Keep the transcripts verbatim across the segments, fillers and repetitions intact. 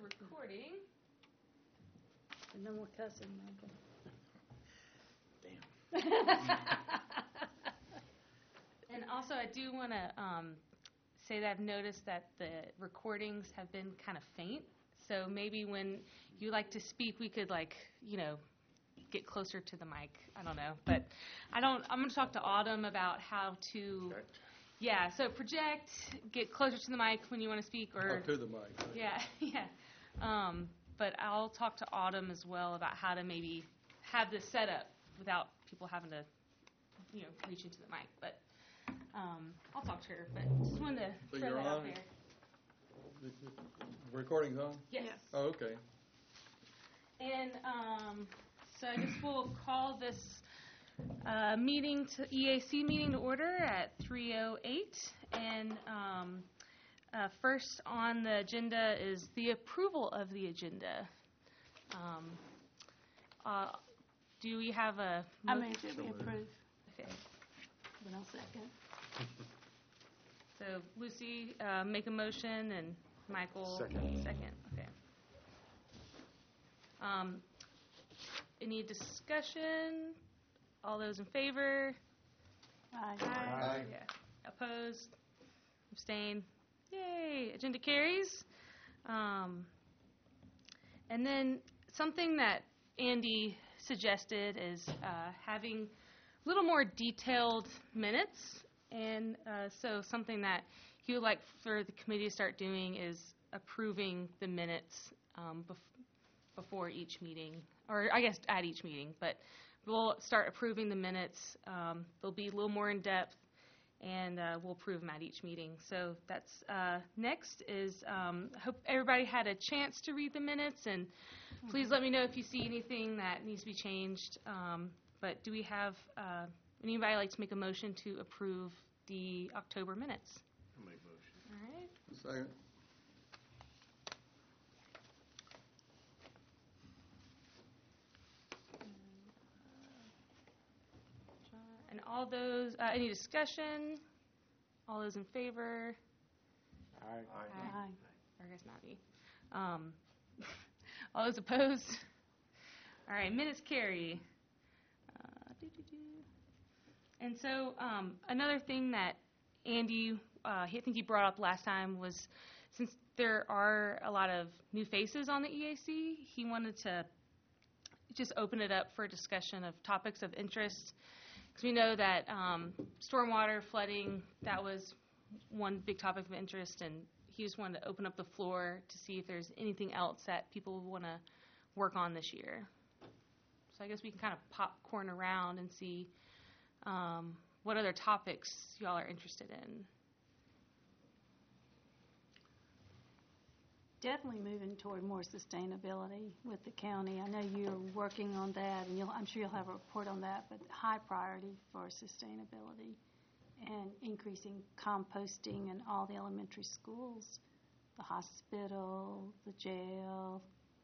recording. And no more cussing, Michael. Damn. And also, I do want to um, say that I've noticed that the recordings have been kind of faint. So maybe when you like to speak, we could, like, you know, get closer to the mic. I don't know. But I don't, I'm going to talk to Autumn about how to, Correct. yeah, so project, get closer to the mic when you want to speak. Or Oh, to the mic. right. Yeah, yeah. Um, but I'll talk to Autumn as well about how to maybe have this set up without people having to, you know, reach into the mic. But um, I'll talk to her. But just wanted to So throw you're that out on? there. The- the Recording's on? Yes. Oh, okay. And um, so I guess we'll call this uh, meeting, to E A C meeting to order at three oh eight. And um, uh, first on the agenda is the approval of the agenda. Um, uh, do we have a? I mo- move that we approve. Okay. Then I'll second. So Lucy, uh, make a motion, and Michael Second. second. Okay. Um, any discussion? All those in favor? Aye. Aye. Yeah. Opposed? Abstain? Yay! Agenda carries. Um, and then something that Andy suggested is uh, having a little more detailed minutes. And uh, so something that he would like for the committee to start doing is approving the minutes um, bef- before each meeting, or I guess at each meeting. But we'll start approving the minutes. Um, they'll be a little more in depth, and uh, we'll approve them at each meeting. So that's uh, next is um, I hope everybody had a chance to read the minutes, and please let me know if you see anything that needs to be changed. Um, but do we have uh, anybody like to make a motion to approve the October minutes? I'll make motion. All right. Second. And all those, uh, any discussion? All those in favor? Aye. Aye. Aye. Or I guess not me. Um, all those opposed? All right, minutes carry. Uh, doo-doo-doo. And so um, another thing that Andy, uh, he- I think he brought up last time was since there are a lot of new faces on the E A C, he wanted to just open it up for discussion of topics of interest. Because we know that um, stormwater, flooding, that was one big topic of interest, and he just wanted to open up the floor to see if there's anything else that people want to work on this year. So I guess we can kind of popcorn around and see um, what other topics y'all are interested in. Definitely moving toward more sustainability with the county. I know you're working on that, and you'll, I'm sure you'll have a report on that, but high priority for sustainability and increasing composting in all the elementary schools, the hospital, the jail.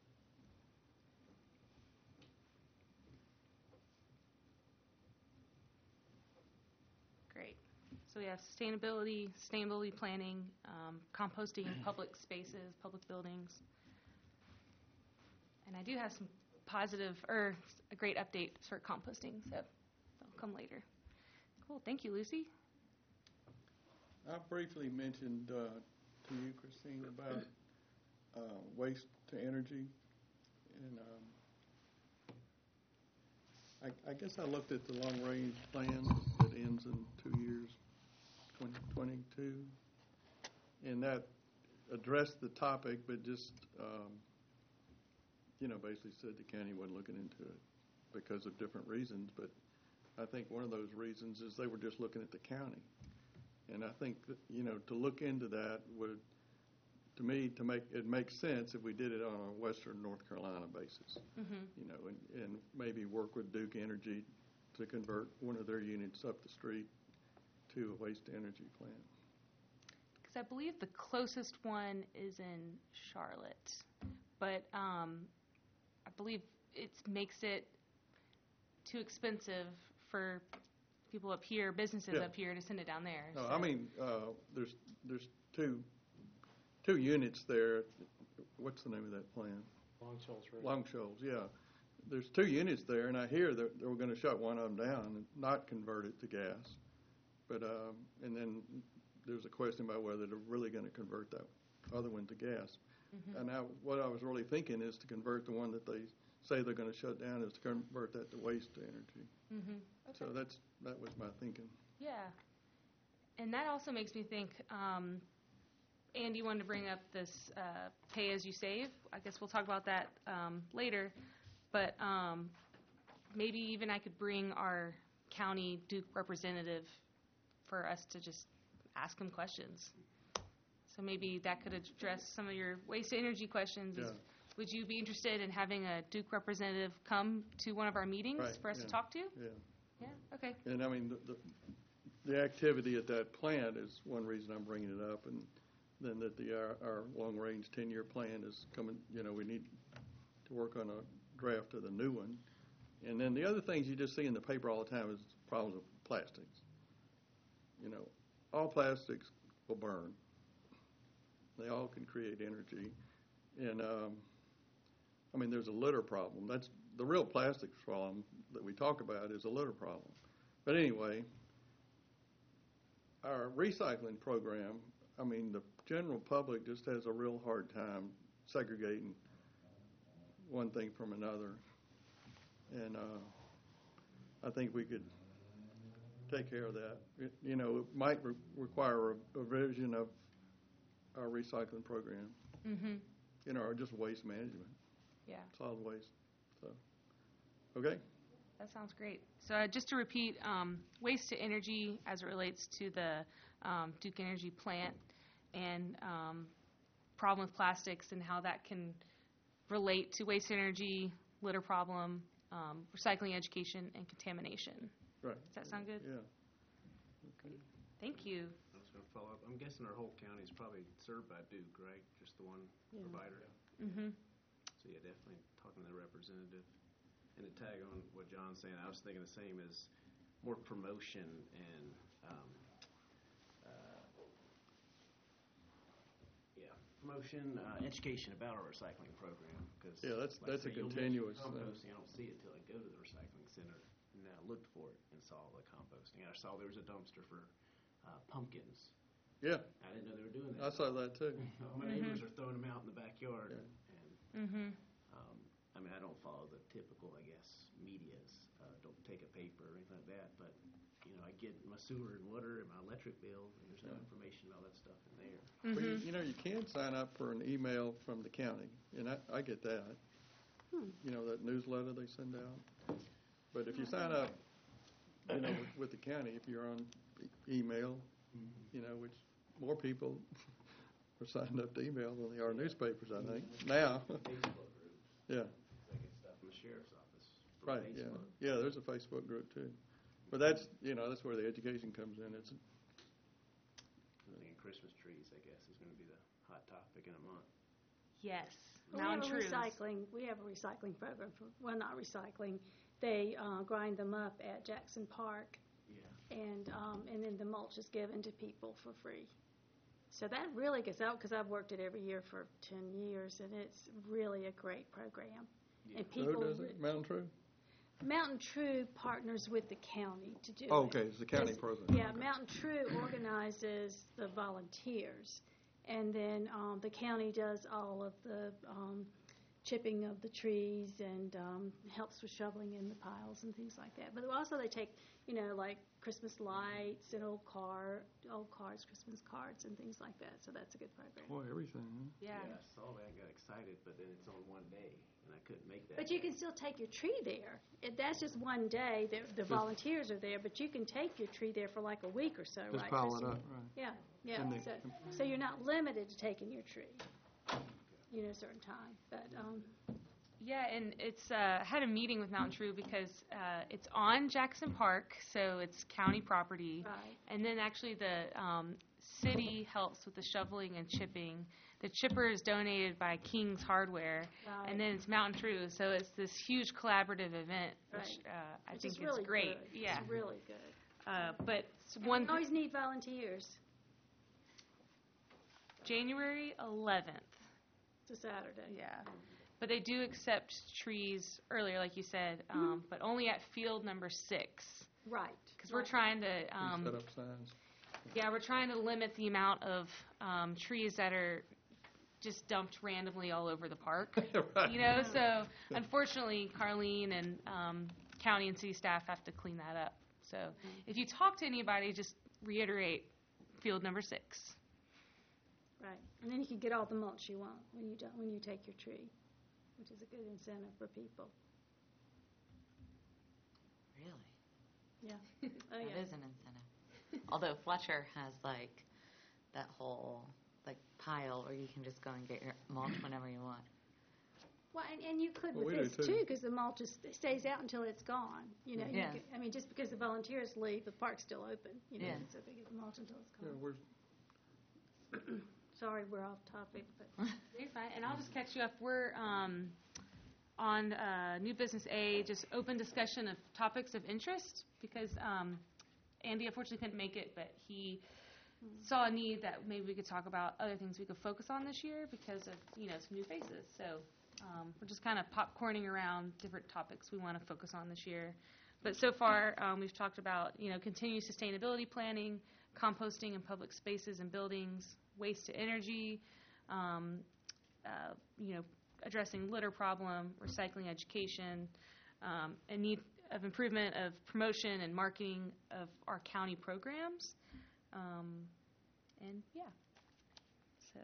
Great. So we have sustainability, sustainability planning, um, composting in public spaces, public buildings. And I do have some positive, or a great update for composting, so that'll come later. Cool. Thank you, Lucy. I briefly mentioned uh, to you, Christine, about uh, waste to energy. And um, I, I guess I looked at the long-range plan that ends in two years, twenty twenty-two. And that addressed the topic, but just, um, you know, basically said the county wasn't looking into it because of different reasons. But I think one of those reasons is they were just looking at the county. And I think that, you know, to look into that would, to me, to make it makes sense if we did it on a Western North Carolina basis. Mm-hmm. You know, and, and maybe work with Duke Energy to convert one of their units up the street to a waste to energy plant. Because I believe the closest one is in Charlotte, but um, I believe it makes it too expensive for people up here, businesses Yeah. up here, to send it down there. No, so- I mean, uh, there's there's two two units there, what's the name of that plant? Long Shoals Road. Long Shoals, yeah. There's two units there, and I hear that they were gonna shut one of them down and not convert it to gas. But, um, and then there's a question about whether they're really gonna convert that other one to gas. And I, what I was really thinking is to convert the one that they say they're gonna shut down, is to convert that to waste energy. Mm-hmm. So Okay. that's, that was my thinking. Yeah. And that also makes me think, um, Andy wanted to bring up this uh, pay as you save. I guess we'll talk about that um, later. But um, maybe even I could bring our county Duke representative for us to just ask him questions. So maybe that could address some of your waste to energy questions. Is- Yeah. Would you be interested in having a Duke representative come to one of our meetings Right, for us to yeah. talk to? Yeah. Yeah, okay. And I mean, the, the, the activity at that plant is one reason I'm bringing it up, and then that the, our, our long-range ten-year plan is coming, you know, we need to work on a draft of the new one. And then the other things you just see in the paper all the time is problems with plastics. You know, all plastics will burn. They all can create energy. And, um, I mean, there's a litter problem. That's the real plastics problem that we talk about is a litter problem. But anyway, our recycling program, I mean, the general public just has a real hard time segregating one thing from another. And uh, I think we could take care of that. It, you know, it might re- require a, a revision of our recycling program, Mm-hmm. you know, or just waste management, Yeah. solid waste. So, okay? That sounds great. So uh, just to repeat, um, waste to energy as it relates to the um, Duke Energy plant and um, problem with plastics and how that can relate to waste energy, litter problem, um, recycling education, and contamination. Right. Does that sound good? Yeah. Okay. Thank you. I was gonna follow up. I'm guessing our whole county is probably served by Duke, right? Just the one Yeah. provider? Mm-hmm. So yeah, definitely talking to the representative. And to tag on what John's saying, I was thinking the same as more promotion and, um, uh, yeah, promotion, uh, education about our recycling program. Cause Yeah, that's- like I that's a say, you'll mention continuous, uh, composting, I don't see it till I go to the recycling center and I looked for it and saw the composting. I saw there was a dumpster for uh, pumpkins. Yeah, I didn't know they were doing I that. saw that too. All my neighbors are throwing them out in the backyard. Yeah. And, Mm-hmm. um, I mean, I don't follow the typical, I guess, medias. Uh, don't take a paper or anything like that. But, you know, I get my sewer and water and my electric bill, and there's no Yeah. information about that stuff in there. Well, you, Mm-hmm. you know, you can sign up for an email from the county, and I, I get that. Hmm. You know, that newsletter they send out. But if you sign up, you know, with, with the county, if you're on e- email, you know, which more people are signed up to email than they are newspapers, I think, now. Facebook group. Yeah, I get stuff from the sheriff's office. from right, yeah. Facebook. Yeah, there's a Facebook group too. But that's, you know, that's where the education comes in. It's, I'm thinking Christmas trees, I guess, is going to be the hot topic in a month. Yes. We Mountain have a Truths. recycling, we have a recycling program for, well, not recycling. They uh, grind them up at Jackson Park, Yeah. and, um, and then the mulch is given to people for free. So that really gets out, because I've worked it every year for ten years, and it's really a great program. And so who people, does it? Mountain True? Mountain True partners with the county to do it. Oh, okay, it's the county It's- program. Yeah, Okay. Mountain True organizes the volunteers, and then um, the county does all of the um, chipping of the trees and um, helps with shoveling in the piles and things like that. But also they take, you know, like Christmas lights and old car, old cards, Christmas cards and things like that. So that's a good program. Boy, everything, huh? Yeah. I saw that and got excited, but then it's on one day, and I couldn't make that. But you day. can still take your tree there. It, that's just one day. The, the volunteers are there, but you can take your tree there for like a week or so, Just right? pile it Chrissy? up, right. Yeah, yeah. And they- So, so you're not limited to taking your tree, you know, a certain time. But um, Yeah, and it's uh, I had a meeting with Mountain True because uh, it's on Jackson Park, so it's county property. right, And then actually the um, city helps with the shoveling and chipping. The chipper is donated by King's Hardware, right. and then it's Mountain True. So it's this huge collaborative event, which Right. uh, I Which think is is really great. good. Yeah, It's really good. uh, but it's And one we always need volunteers. January eleventh. to Saturday. Yeah. But they do accept trees earlier, like you said, um, but only at field number six. Right. Because we're right. trying to, We um, set up signs. yeah, we're trying to limit the amount of um, trees that are just dumped randomly all over the park. Right. You know, so unfortunately, Carlene and um, county and city staff have to clean that up. So if you talk to anybody, just reiterate field number six. Right. And then you can get all the mulch you want when you don't, when you take your tree, which is a good incentive for people. Really? Yeah. Oh, That yeah. is an incentive. Although Fletcher has like that whole like pile where you can just go and get your mulch whenever you want. Well, and, and you could Well, with we do this too. too, because the mulch is, it stays out until it's gone. You know, you Yeah. could, I mean, just because the volunteers leave, the park's still open. You know, Yeah. so they get the mulch until it's Yeah, gone. we're, Sorry, we're off topic, but You're fine, and I'll just catch you up. We're um, on uh, new business A, just open discussion of topics of interest, because um, Andy unfortunately couldn't make it, but he saw a need that maybe we could talk about other things we could focus on this year because of, you know, some new faces. So um, we're just kind of popcorning around different topics we want to focus on this year. But so far, um, we've talked about, you know, continued sustainability planning, composting in public spaces and buildings, waste to energy, um, uh, you know, addressing litter problem, recycling education, um, and need of improvement of promotion and marketing of our county programs. Um, and yeah, so.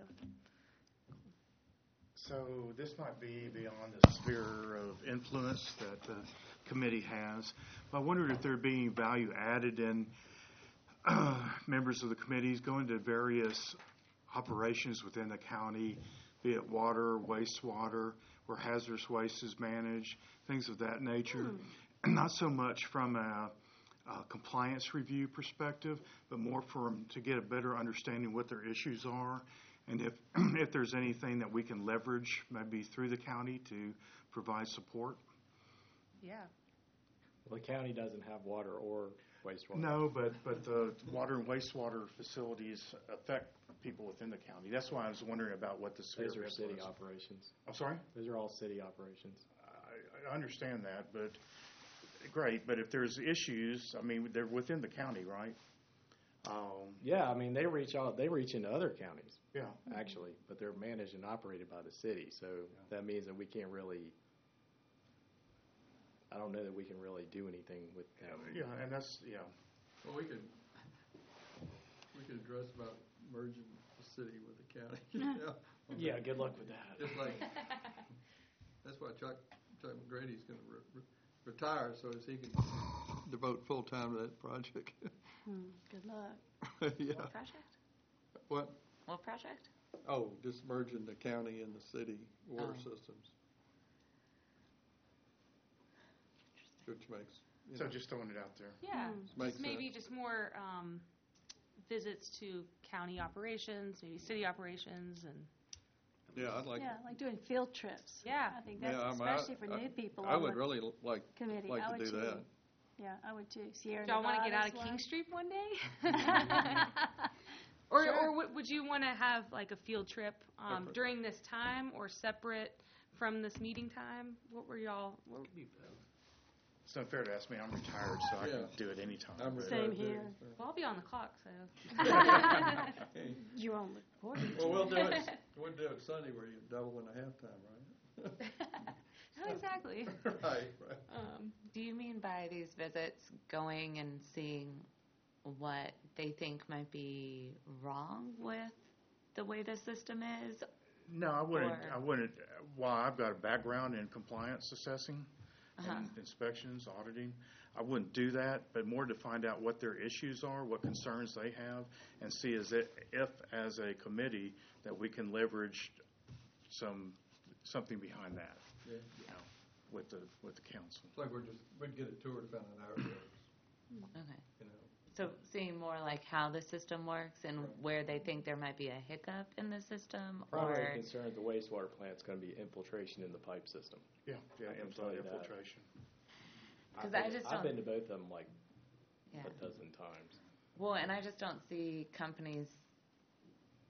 So this might be beyond the sphere of influence that the committee has. I wondered if there'd be any value added in uh, members of the committees going to various operations within the county, be it water, wastewater, where hazardous waste is managed, things of that nature. Not so much from a, a compliance review perspective, but more from to get a better understanding what their issues are, and if if there's anything that we can leverage, maybe through the county to provide support. Yeah. Well, the county doesn't have water or wastewater. No, but but the water and wastewater facilities affect people within the county. That's why I was wondering about what the sphere Those of are city influence. operations. I'm sorry. Those are all city operations. I, I understand that, but great. But if there's issues, I mean, they're within the county, right? Um, Yeah, I mean, they reach out, they reach into other counties, yeah. actually, but they're managed and operated by the city. So that means that we can't really, I don't know that we can really do anything with them. Yeah, and that's yeah. well, we could, we could address about merging the city with the county. you know, on Yeah, that. good luck with that. Just like, that's why Chuck, Chuck McGrady's gonna re- re- retire, so as he can devote full time to that project. hmm, good luck. Yeah. What project? What? What project? Oh, just merging the county and the city water Oh. systems. Which makes, you So know, just throwing it out there. Yeah, Mm. just Makes maybe sense. just more um, visits to county operations, maybe city operations, and yeah, I'd like. Yeah, like doing field trips. Yeah. I think Yeah, that's I mean, I- especially for I- new people I on would the really l- like, committee. like I to would do too. that. Yeah, I would too. Sierra do y'all want to get out of Nevada's King one. Street one day? Or, Sure. or would- would you want to have like a field trip um, Separate. during this time or separate from this meeting time? What were y'all? What, It's unfair to ask me. I'm retired, so I Yeah. can do it anytime. I'm but- retired Same too, here. so. well, I'll be on the clock, so. Okay. You're on the board. Well, we'll do it, we'll do it Sunday where you double in a halftime, right? Not exactly. Right, right. Um, Do you mean by these visits going and seeing what they think might be wrong with the way the system is? No, I wouldn't. Or- I wouldn't. While I've got a background in compliance assessing Uh-huh. and inspections, auditing, I wouldn't do that. But more to find out what their issues are, what concerns they have, and see as it, if, as a committee, that we can leverage some something behind that. Yeah. You know, with the with the council. It's like we're just, we'd get a tour to find out our roads, Okay. you know. So seeing more like how the system works and where they think there might be a hiccup in the system, Primary or concern at the wastewater plant's going to be infiltration in the pipe system. Yeah, yeah, I can infil- tell you that. infiltration. because I've I been- just I've don't. been to both of them like Yeah. a dozen times. Well, and I just don't see companies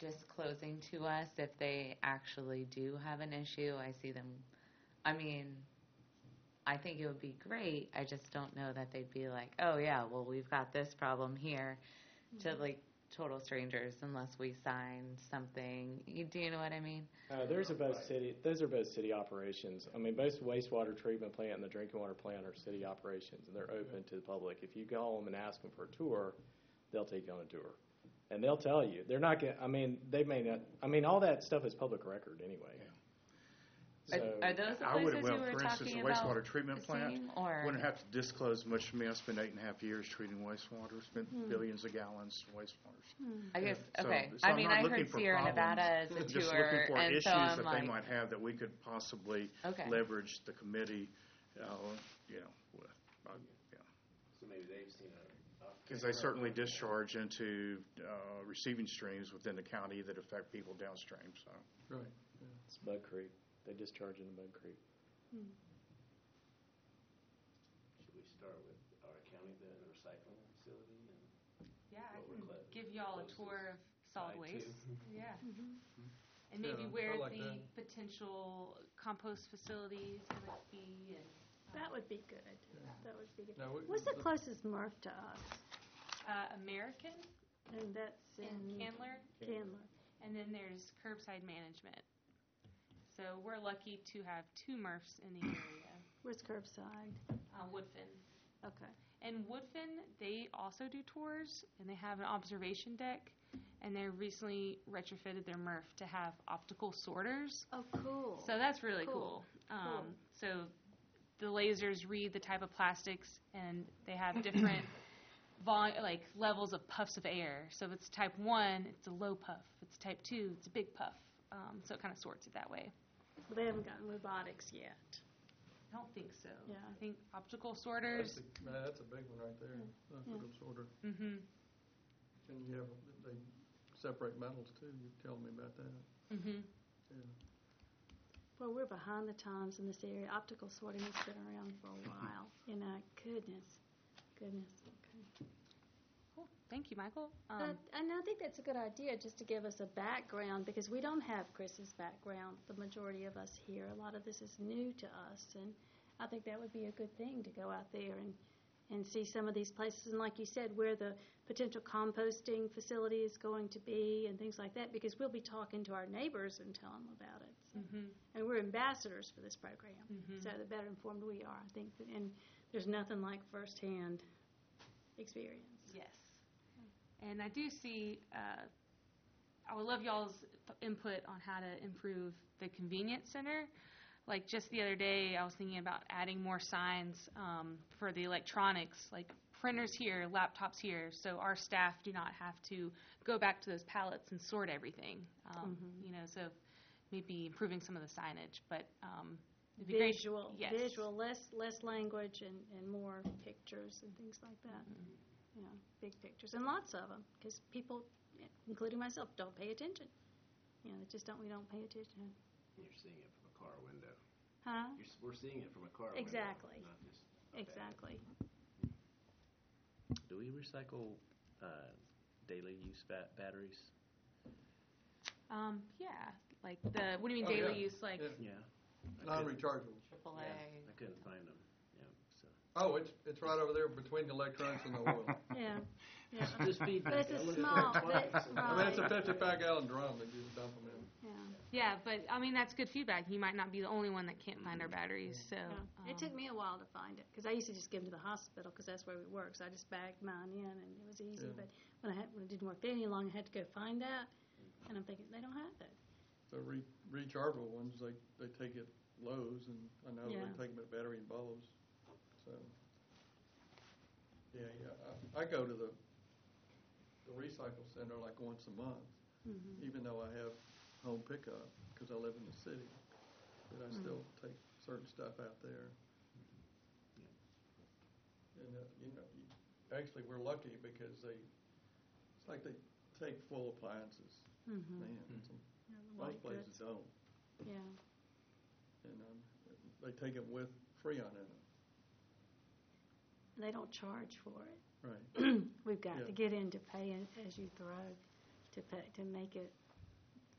disclosing to us if they actually do have an issue. I see them, I mean, I think it would be great. I just don't know that they'd be like, oh, yeah, well, we've got this problem here to like total strangers unless we sign something. You, do you know what I mean? Uh, those are both city, those are both city operations. I mean, both wastewater treatment plant and the drinking water plant are city operations, and they're open to the public. If you call them and ask them for a tour, they'll take you on a tour. And they'll tell you. They're not going to, I mean, they may not, I mean, all that stuff is public record anyway. Are, So, are those the I would places have you went, were for instance, talking the about wastewater treatment plant, seeing, or wouldn't have to disclose much to me. I spent eight and a half years treating wastewater, spent Hmm. billions of gallons of wastewaters. I guess So- okay. so I I'm mean, not I looking heard for Sierra problems. Nevada as a Just tour, looking for and issues so I'm that like, they might have that we could possibly Okay. leverage the committee, uh, you know, with, uh, yeah. So maybe they've seen a. Because they certainly discharge into uh, receiving streams within the county that affect people downstream, so. Right. It's Bug Creek. They discharge into Bug Creek. Should we start with our county, the recycling facility, and Yeah, I What we're can clo- give y'all a closest tour of solid side to. waste. Yeah. And maybe Yeah, where I like the that. potential compost facility is going to be. And, That would be good. That would be good. Now, we- What's the closest M R F to us? uh, American And that's in in Candler, Candler. and then there's curbside management. So we're lucky to have two M R Fs in the area. Where's curbside? Uh, Woodfin. Okay. And Woodfin, they also do tours, and they have an observation deck, and they recently retrofitted their M R F to have optical sorters. Oh, cool. So that's really Cool. cool. Um, Cool. So the lasers read the type of plastics, and they have different vol- like levels of puffs of air. So if it's type one, it's a low puff. If it's type two, it's a big puff. Um, so it kind of sorts it that way. Well, they haven't gotten robotics yet. I don't think so. Yeah. I think optical That's sorters. a, man, that's a big one right there. Optical sorter. Mm-hmm. And you have, they separate metals too. You tell me about that. Mm-hmm. Yeah. Well, we're behind the times in this area. Optical sorting has been around for a while. You know, goodness, goodness. Okay. Cool. Thank you, Michael. Um, But, and I think that's a good idea, just to give us a background, because we don't have Chris's background, the majority of us here. A lot of this is new to us, and I think that would be a good thing to go out there and, and see some of these places, and like you said, where the potential composting facility is going to be and things like that, because we'll be talking to our neighbors and tell them about it. So. mhm. And we're ambassadors for this program, Mhm. so the better informed we are, I think, and there's nothing like firsthand experience. Yes. And I do see, uh, I would love y'all's th- input on how to improve the convenience center. Like just the other day, I was thinking about adding more signs um, for the electronics, like printers here, laptops here, so our staff do not have to go back to those pallets and sort everything. Um, Mhm. You know, so maybe improving some of the signage, but um, it'd be great. Visual, Yes. visual, less less language and, and more pictures and things like that. Mm-hmm. You know, big pictures and lots of them, because people, including myself, don't pay attention. You know, they just don't. We don't pay attention. You're seeing it from a car window. Huh? You're, s- we're seeing it from a car Exactly. window, not just. a bag. Exactly. Do we recycle uh, daily use ba- batteries? Um, yeah, like the, what do you mean Oh, daily yeah. use, like? Yeah. Yeah. I couldn't- Non-rechargeable. triple Yeah, A. I couldn't find them. Yeah. So Oh, it's, it's right over there between the electronics and the oil. Yeah. Yeah. Just feedback. But it's I a looked at small. that But, twice. I mean, it's a right. fifty-five gallon drum that you just dump them in. Yeah. Yeah, but I mean that's good feedback. You might not be the only one that can't find our batteries. So Yeah. It um, took me a while to find it, because I used to just give them to the hospital, because that's where we work. So I just bagged mine in, and it was easy. Yeah. But when I had, when it didn't work there any longer, I had to go find that. And I'm thinking, they don't have that. The re- rechargeable ones, they, they take it Lowe's, and I know Yeah. they take them at Battery and Bowes. So, yeah, yeah. I, I go to the the recycle center like once a month, Mm-hmm. even though I have home pickup because I live in the city. But I still take certain stuff out there. And uh, you know, you, actually, we're lucky because they it's like they take full appliances. Mm-hmm. Man, some, Yeah, the most white places goods. don't. Yeah. And um, they take it with Freon in it. They don't charge for it. Right. We've got Yeah. to get into paying as you throw to pay, to make it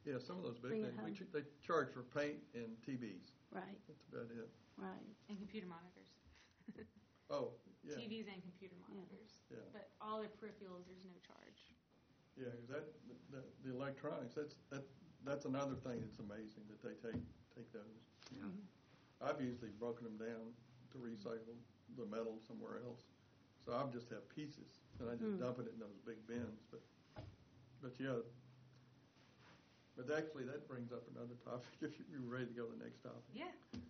Yeah, some of those big Bring it things, we, home. ch- they charge for paint and T Vs. Right, That's about it. right. And computer monitors. Oh, yeah, T Vs and computer monitors. yeah, But all their peripherals, there's no charge. yeah, because that, the, the electronics, that's, that, that's another thing that's amazing, that they take, take those. I've usually broken them down to recycle the metal somewhere else. So I'll just have pieces, and I just Hmm. dump it in those big bins, but, but yeah. But actually, that brings up another topic, if you're ready to go to the next topic. Yeah.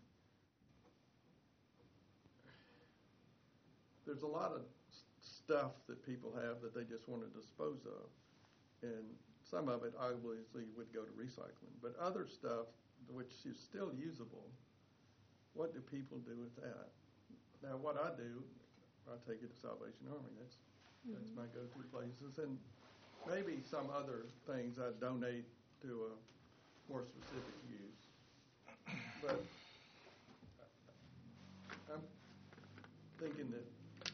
There's a lot of s- stuff that people have that they just want to dispose of. And some of it obviously would go to recycling. But other stuff, which is still usable, what do people do with that? Now, what I do, I take it to Salvation Army. That's, that's my go-to places. And maybe some other things I donate to a more specific use. But I'm thinking that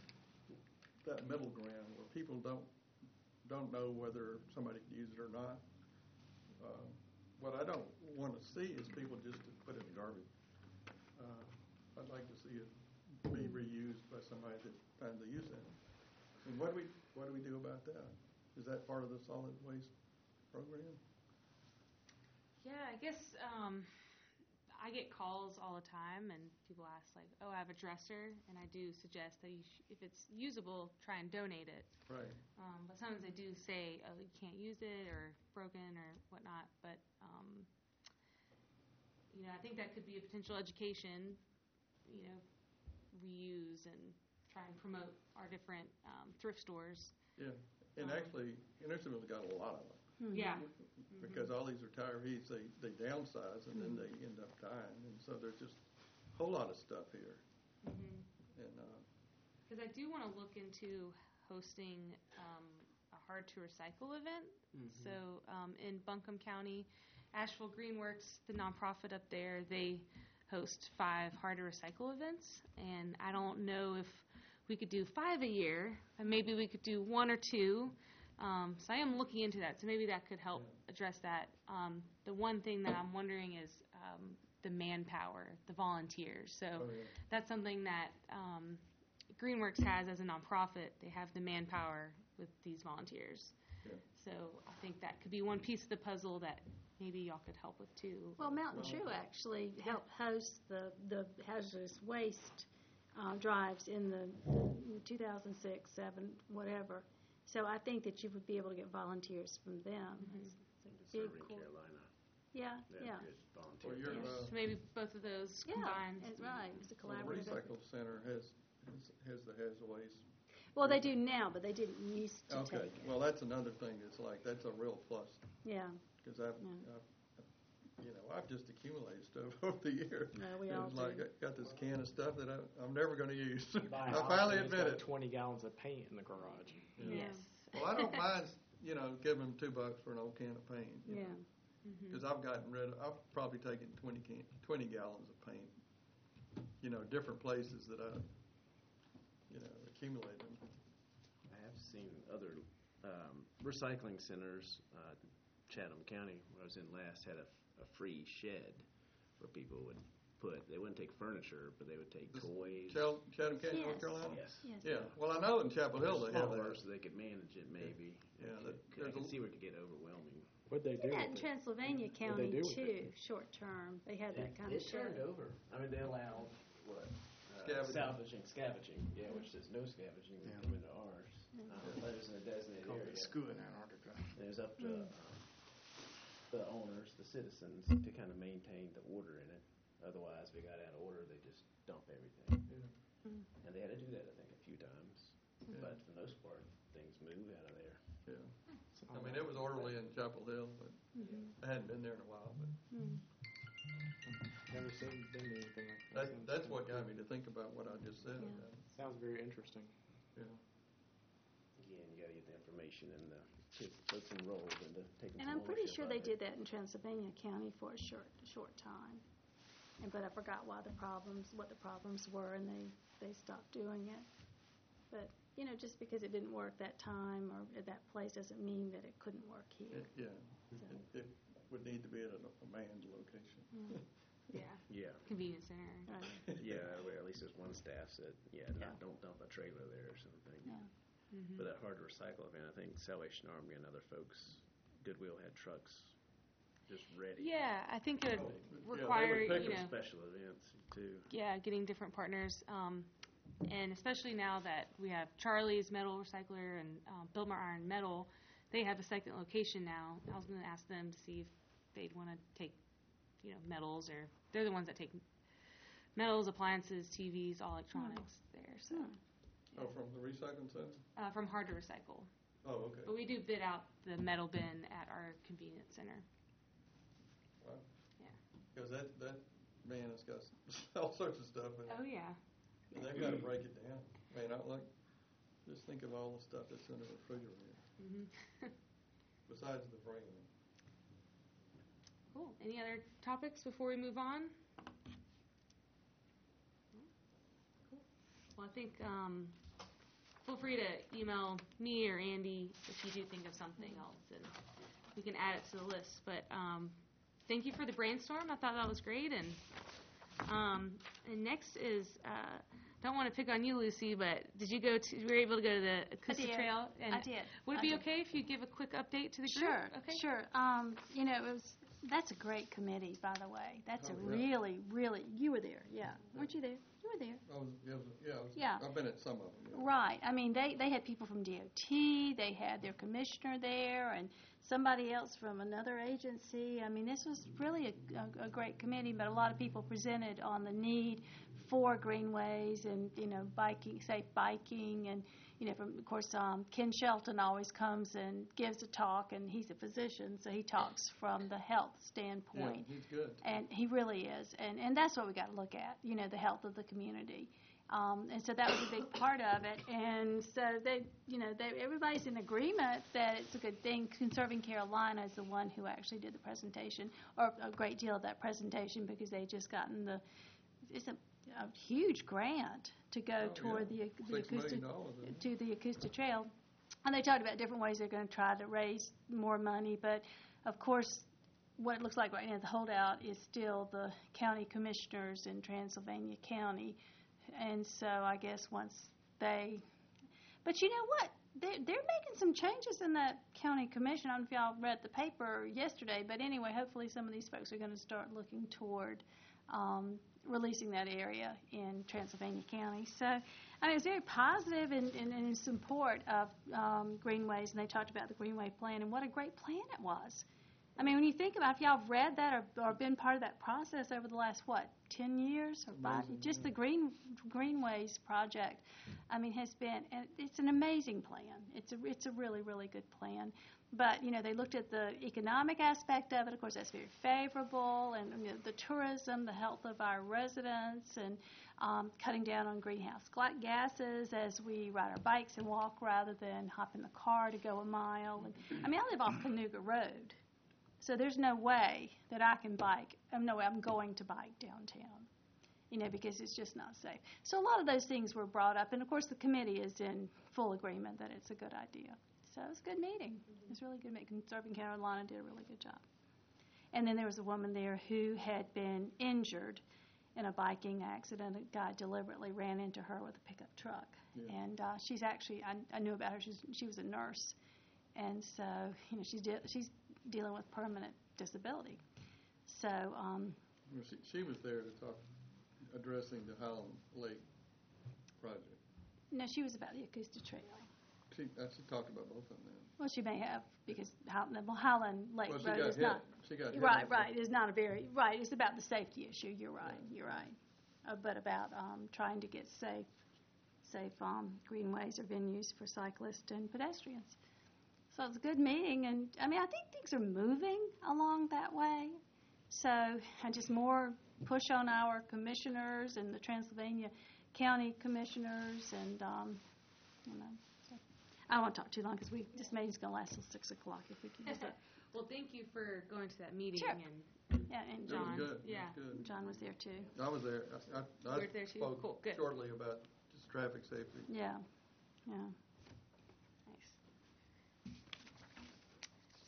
that middle ground where people don't don't know whether somebody can use it or not. Uh, what I don't want to see is people just to put it in garbage. Uh, I'd like to see it be reused by somebody that finds a use in it. And what do we what do we do about that? Is that part of the solid waste program? Yeah, I guess um, I get calls all the time, and people ask like, "Oh, I have a dresser," and I do suggest that you sh- if it's usable, try and donate it. Right. Um, but sometimes they do say, "Oh, you can't use it," or broken, or whatnot. But um, you know, I think that could be a potential education. You know, reuse and try and promote our different um, thrift stores. Yeah. And Um, actually, Hendersonville's got a lot of them. Yeah. Because all these retirees, they, they downsize and then they end up dying. And so there's just a whole lot of stuff here. Mm-hmm. And, uh, Because I do want to look into hosting um, a hard to recycle event. So um, in Buncombe County, Asheville Greenworks, the nonprofit up there, they host five hard to recycle events. And I don't know if we could do five a year, and maybe we could do one or two. Um, so I am looking into that. So maybe that could help address that. Um, the one thing that I'm wondering is um, the manpower, the volunteers. So oh, yeah. that's something that um, Greenworks has as a nonprofit. They have the manpower with these volunteers. Yeah. So I think that could be one piece of the puzzle that maybe y'all could help with too. Well, Mountain True actually helped host the, the hazardous waste uh, drives in the two thousand six, seven, whatever. So I think that you would be able to get volunteers from them. It's a big Serving cor- Carolina. Yeah, They yeah. have good volunteer. Well, you're, groups. uh, So maybe both of those Yeah, combined. that's right. It's a well, the collaborative effort. recycle center has, has, has the hazardous waste. Well, they do now, but they didn't used to Okay, take it. well, that's another thing that's like, that's a real plus. Yeah, Because I've, Yeah. I've, you know, I've just accumulated stuff over the years. No, we And all it's like, do. I got this can of stuff that I, I'm never going to use. You buy a I house finally and it's admit got it. twenty gallons of paint in the garage. Yes. Well, I don't mind, you know, giving them two bucks for an old can of paint. yeah. Because I've gotten rid of, I've probably taken twenty can, twenty gallons of paint, you know, different places that I, you know, accumulate them. I have seen other um, recycling centers. Uh, Chatham County, where I was in last, had a, a free shed where people would put, they wouldn't take furniture, but they would take This- toys. Chel- Chatham County, North Yes. Carolina? Yes. Yes. Yeah, well, I know in Chapel Hill they have Smaller, that. so they could manage it maybe. Yeah, I that- could- I there's can a- see where it could get overwhelming. What'd they do Did that in with it? Transylvania What'd they County do with too, short term. They had that kind of It turned shed. over. I mean, they allowed, what? uh, Scavenging. Salvaging, scavenging, yeah, which there's no scavenging when you Yeah. come into ours. Um, But it was in a designated Called area. it SCUA in Antarctica. And it was up to Mm. um, the owners, the citizens, to kind of maintain the order in it. Otherwise, if it got out of order, they just dump everything. Mm. And they had to do that, I think, a few times. But for the most part, things move out of there. Yeah. I mean, it was orderly in Chapel Hill, but Mm-hmm. I hadn't been there in a while. But Mm. Never seen been anything like that, that. that's what got me to think about what I just said. Yeah. Uh, Sounds very interesting. Yeah. Again, you gotta get the information and the, kids put some roles into taking And some I'm pretty ownership sure of they it. did that in Transylvania County for a short, short time. And, but I forgot why the problems, what the problems were, and they, they stopped doing it. But, you know, just because it didn't work that time or at that place doesn't mean that it couldn't work here. It- Yeah. So, It, it, would need to be at a a manned location. Yeah. Yeah, Convenience center. yeah, that way at least there's one staff that, yeah, Yeah. not, don't dump a trailer there or something. Yeah. Mm-hmm. But that hard to recycle event, I think Salvation Army and other folks, Goodwill had trucks just ready. Yeah, I think it would Yeah, they require, would pick you For know, special events too. yeah, getting different partners, um, and especially now that we have Charlie's Metal Recycler and um, Biltmore Iron Metal, they have a second location now. I was going to ask them to see if they'd want to take, you know, metals, or they're the ones that take metals, appliances, T Vs, all electronics there. So Oh, from the recycling center? uh, from Hard to Recycle, Oh, okay. but we do bid out the metal bin at our convenience center. Wow. Yeah. Because that, that man has got all sorts of stuff in it. Oh yeah. And they've got to break it down. I mean, I like, just think of all the stuff that's in the refrigerator, hmm besides the brand. Cool. Any other topics before we move on? Well, I think um, feel free to email me or Andy if you do think of something else, and we can add it to the list. But um, thank you for the brainstorm. I thought that was great. And um, and next is uh, don't want to pick on you, Lucy, but did you go to? You were able to go to the Acoustic did. Trail? And I did. Would it I be did. okay if you give a quick update to the group? Sure, Okay. sure. Um, you know, it was, that's a great committee, by the way. That's a Oh, yeah. really, really, you were there, yeah. Weren't you there? You were there. I was, yeah, I was- yeah, I was- Yeah. I've been at some of them, yeah. Right. I mean, they, they had people from D O T, they had their commissioner there, and somebody else from another agency. I mean, this was really a, a, a great committee, but a lot of people presented on the need for greenways and, you know, biking, safe biking, and, you know, from, of course, um, Ken Shelton always comes and gives a talk, and he's a physician, so he talks from the health Yeah, standpoint. he's good. And he really is, and and that's what we got to look at, you know, the health of the community, um, and so that was a big part of it. And so they, you know, they, everybody's in agreement that it's a good thing. Conserving Carolina is the one who actually did the presentation, or a great deal of that presentation, because they just gotten the, it's a, a huge grant to go Oh, toward yeah. the, the Six acoustic million dollars, isn't it? to the acoustic trail. And they talked about different ways they're going to try to raise more money, but of course, what it looks like right now, the holdout is still the county commissioners in Transylvania County. And so I guess once they, but you know what? They're, they're making some changes in that county commission. I don't know if y'all read the paper yesterday, but anyway, hopefully some of these folks are going to start looking toward um, releasing that area in Transylvania County. So, I mean, it's very positive in, in, in support of um, greenways, and they talked about the Greenway Plan, and what a great plan it was. I mean, when you think about, if y'all have read that or, or been part of that process over the last, what, ten years or five, Amazing, just yeah. the Green Greenways project, I mean, has been, and it's an amazing plan. It's a, it's a really, really good plan. But, you know, they looked at the economic aspect of it. Of course, that's very favorable, and you know, the tourism, the health of our residents, and um, cutting down on greenhouse gla- gases as we ride our bikes and walk rather than hop in the car to go a mile. And I mean, I live off Canoga Road. So there's no way that I can bike. Um, no way I'm going to bike downtown, you know, because it's just not safe. So a lot of those things were brought up, and of course the committee is in full agreement that it's a good idea. So it was a good meeting. It was a really good meeting. Conserving Carolina did a really good job. And then there was a woman there who had been injured in a biking accident. A guy deliberately ran into her with a pickup truck. Yeah. And uh, she's actually, I, I knew about her. She's, she was a nurse. And so, you know, she's de- she's dealing with permanent disability. So, um, Well, She, she was there to talk, addressing the Highland Lake project. no, she was about the acoustic trail. She, uh, she talked about both of them then. Well, she may have, because Highland, well, Highland Lake Well, she Road got is hit. not. She got hit. Right, with the- right. It's not a very, right, it's about the safety issue. You're right, you're right. Uh, but about um, trying to get safe, safe um, greenways or venues for cyclists and pedestrians. So it's a good meeting, and I mean, I think things are moving along that way. So, and just more push on our commissioners and the Transylvania County commissioners, and um, you know. So. I don't want to talk too long because we this meeting's going to last till six o'clock if we can use it. Well, thank you for going to that meeting. Sure. And Yeah, and It was John. good. Yeah. It was good. John was there too. I was there. I, I, I You were there too? spoke Cool, good. shortly about just traffic safety. Yeah, yeah. Nice.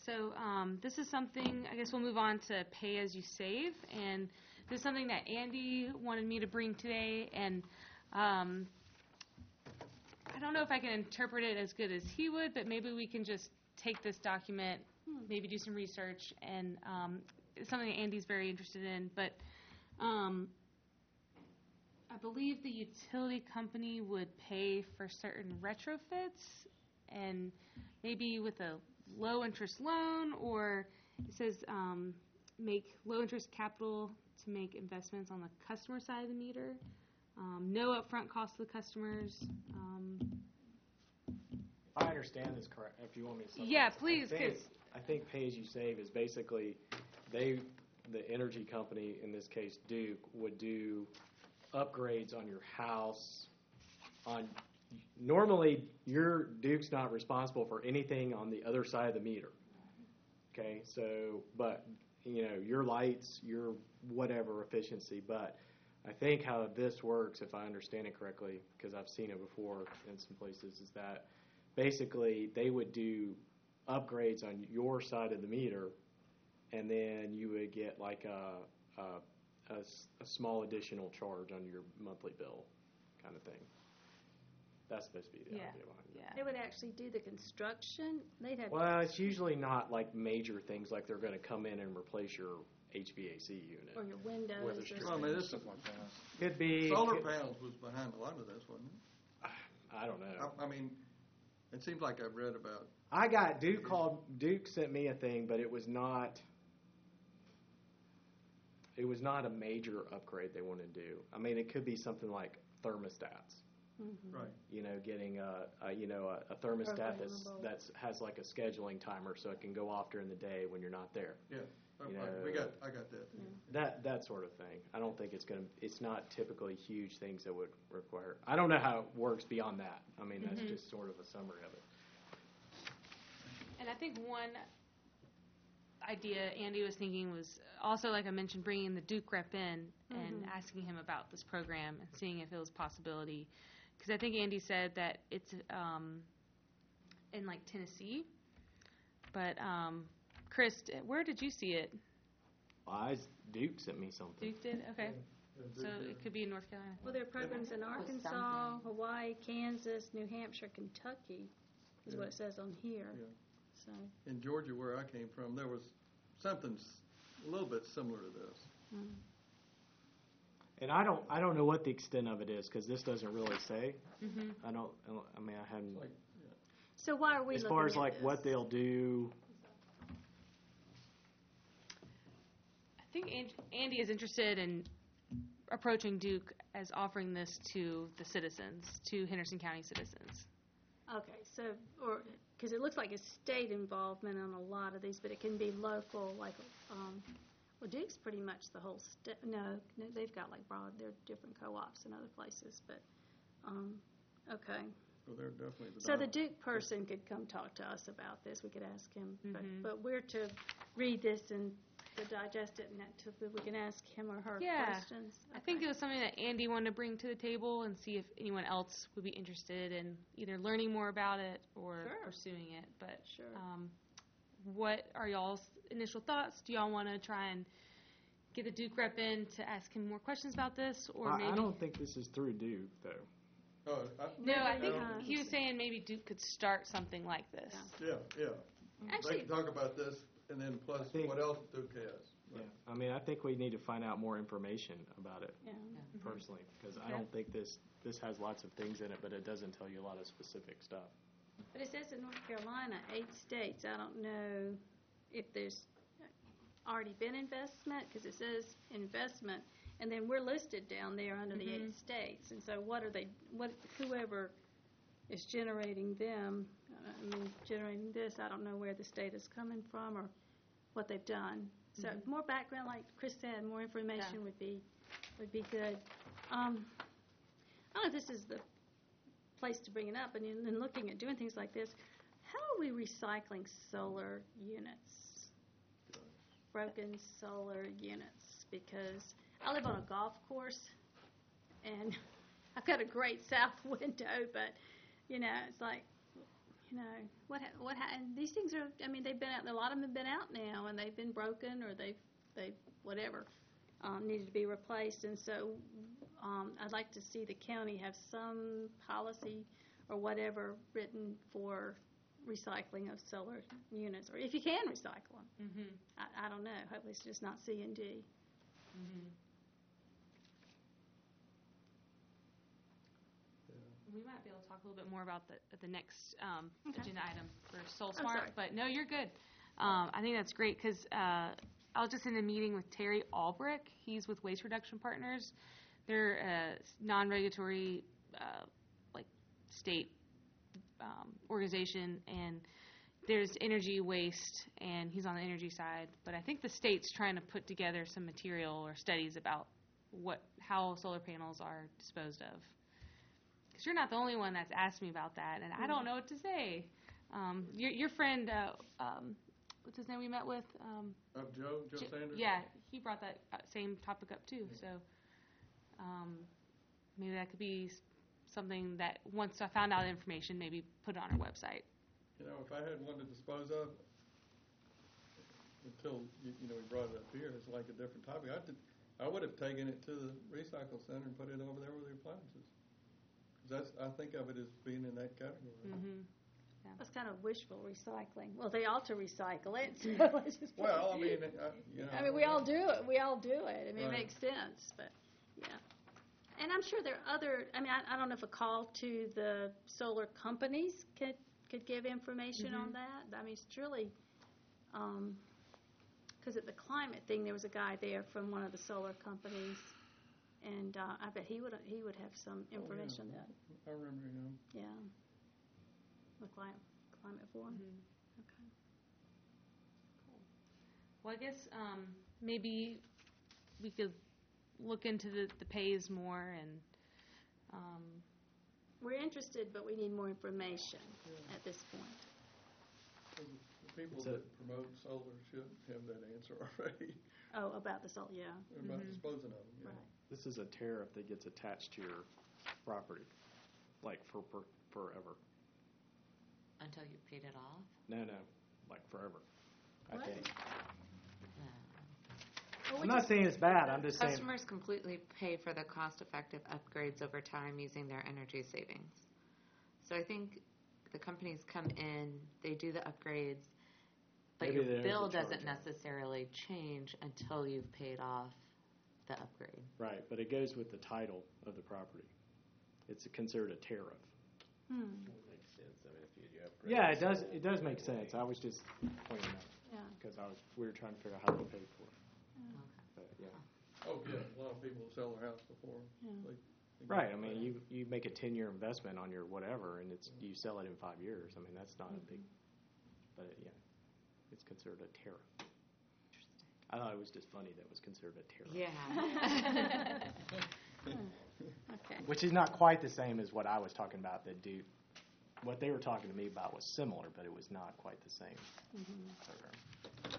So um, this is something, I guess we'll move on to pay as you save. And this is something that Andy wanted me to bring today. And um, I don't know if I can interpret it as good as he would, but maybe we can just take this document, maybe do some research. And um, it's something that Andy's very interested in. But um, I believe the utility company would pay for certain retrofits, and maybe with a low-interest loan, or it says um, make low-interest capital to make investments on the customer side of the meter. Um, no upfront cost to the customers. Um, If I understand this correct, if you want me to. summarize, Yeah, please, I think, 'cause- I think pay as you save is basically, they, the energy company, in this case Duke, would do upgrades on your house, on, normally, your, Duke's not responsible for anything on the other side of the meter. Okay, so, but, you know, your lights, your whatever efficiency, but I think how this works, if I understand it correctly, because I've seen it before in some places, is that basically they would do upgrades on your side of the meter, and then you would get like a, a, a s- a small additional charge on your monthly bill, kind of thing. That's supposed to be the Yeah. idea behind it. yeah. They would actually do the construction, they'd have. Well, it's usually not like major things, like they're going to come in and replace your H V A C unit. Or your windows Whether or it's Well, I mean, this is, Something like that. Could be. solar could- panels was behind a lot of this, wasn't it? I don't know. I, I mean, it seems like I've read about, I got Duke called. Duke sent me a thing, but it was not. It was not a major upgrade they wanted to do. I mean, it could be something like thermostats. right. You know, getting a, a you know a, a thermostat that's Programmable. that's has like a scheduling timer, so it can go off during the day when you're not there. Yeah, You I- I- we know- got, I got that. That that sort of thing. I don't think it's gonna. It's not typically huge things that would require. I don't know how it works beyond that. I mean, that's Mhm. just sort of a summary of it. And I think one idea Andy was thinking was also, like I mentioned, bringing the Duke rep in and asking him about this program and seeing if it was a possibility. Because I think Andy said that it's um, in like Tennessee. But um, Chris, d- where did you see it? I Duke sent me something. Duke did? Okay. So it could be in North Carolina. Well, there are programs in Arkansas, something. Hawaii, Kansas, New Hampshire, Kentucky, is what it says on here. Yeah. So, In Georgia, where I came from, there was something s- a little bit similar to this. And I don't. I don't know what the extent of it is because this doesn't really say. Mm-hmm. I don't. I don't- I mean, I haven't. Like, so why are we As looking far as at like this? what they'll do. I think An- Andy is interested in approaching Duke as offering this to the citizens, to Henderson County citizens. Okay, so, or, because it looks like it's state involvement on a lot of these, but it can be local, like, um, well, Duke's pretty much the whole state, no, no, they've got like broad, they're different co-ops in other places, but, um, okay. so they're definitely the. So the dominant. Duke person could come talk to us about this, we could ask him, but, Mhm. but we're to read this and to digest it, and that, to, we can ask him or her Yeah. questions. I think Okay. it was something that Andy wanted to bring to the table and see if anyone else would be interested in either learning more about it or Sure. pursuing it. But Sure. um, what are y'all's initial thoughts? Do y'all want to try and get the Duke rep in to ask him more questions about this, or I, maybe? I don't think this is through Duke though. Oh, I, No, I think Uh, he was saying maybe Duke could start something like this. yeah, yeah. They Actually, can talk about this, and then plus think- what else Duke has. Yeah. I mean, I think we need to find out more information about it Yeah. personally because I Okay. don't think this this has lots of things in it, but it doesn't tell you a lot of specific stuff. But it says in North Carolina, eight states. I don't know if there's already been investment, because it says investment, and then we're listed down there under the eight states. And so what are they, what, whoever is generating them, uh, I mean, generating this, I don't know where the state is coming from or what they've done. So more background, like Chris said, more information Yeah. would be, would be good. Um, I don't know if this is the place to bring it up, and in, in looking at doing things like this, how are we recycling solar units? Broken solar units, because I live on a golf course, and I've got a great south window, but, you know, it's like, you know, what, ha- what, ha- and these things are, I mean, they've been out, a lot of them have been out now, and they've been broken, or they've, they've, whatever, um, needed to be replaced, and so, um, I'd like to see the county have some policy or whatever written for recycling of solar units, or if you can recycle them. Mm-hmm. I, I don't know, hopefully it's just not C and D. Mm-hmm. We might be able to talk a little bit more about the, the next um, Okay. agenda item for Soul I'm Smart, sorry. but no, you're good. Um, I think that's great because uh, I was just in a meeting with Terry Albrecht. He's with Waste Reduction Partners. They're a non-regulatory, uh, like, state um, organization, and there's energy waste, and he's on the energy side. But I think the state's trying to put together some material or studies about what how solar panels are disposed of. Because you're not the only one that's asked me about that, and I don't know what to say. Um, your, your friend, uh, um, what's his name we met with? Um, Of Joe, Joe J- Sanders? Yeah, he brought that uh, same topic up too. So um, maybe that could be s- something that once I found out information, maybe put it on our website. You know, if I had one to dispose of, until, you you know, we brought it up here, it's like a different topic. I did, I would have taken it to the recycle center and put it over there with the appliances. 'Cause that's, I think of it as being in that category. Mm-hmm. That's kind of wishful recycling. Well, they ought to recycle it, so let's just. Well, I mean, I, you know. I mean, we all do it, we all do it, I mean, it Right. makes sense, but, yeah. And I'm sure there are other, I mean, I, I don't know if a call to the solar companies could, could give information on that. I mean, it's really, um 'cause at the climate thing, there was a guy there from one of the solar companies, and, uh, I bet he would, he would have some yeah. information that, I remember, you know. yeah. The climate, climate forum, Mm-hmm. okay. Well, I guess um, maybe we could look into the, the pays more and. Um, We're interested, but we need more information at this point. The people It's a- that promote solar should have that answer already Oh, about the salt, yeah, about Mhm. disposing of them. Yeah. right. This is a tariff that gets attached to your property, like for, per forever. Until you've paid it off? No, no, like forever. I What? think. No. Well, we I'm not just- saying it's bad. I'm just saying. Customers completely pay for the cost-effective upgrades over time using their energy savings. So I think the companies come in, they do the upgrades, but Maybe your there is a bill charge doesn't on it. necessarily change until you've paid off the upgrade. Right, but it goes with the title of the property. It's considered a tariff. Hmm, Makes sense. I mean, if you, you upgrade. Yeah, it does. It does make sense. I was just pointing out yeah. because I was we were trying to figure out how to pay for it. But yeah, Oh, yeah, a lot of people sell their house before. Yeah. they- they right. get I mean, that. you you make a ten year investment on your whatever, and it's you sell it in five years. I mean, that's not a big. But yeah, it's considered a tariff. I thought it was just funny that it was considered a tariff. Yeah. Okay. Which is not quite the same as what I was talking about. That do what they were talking to me about was similar, but it was not quite the same program.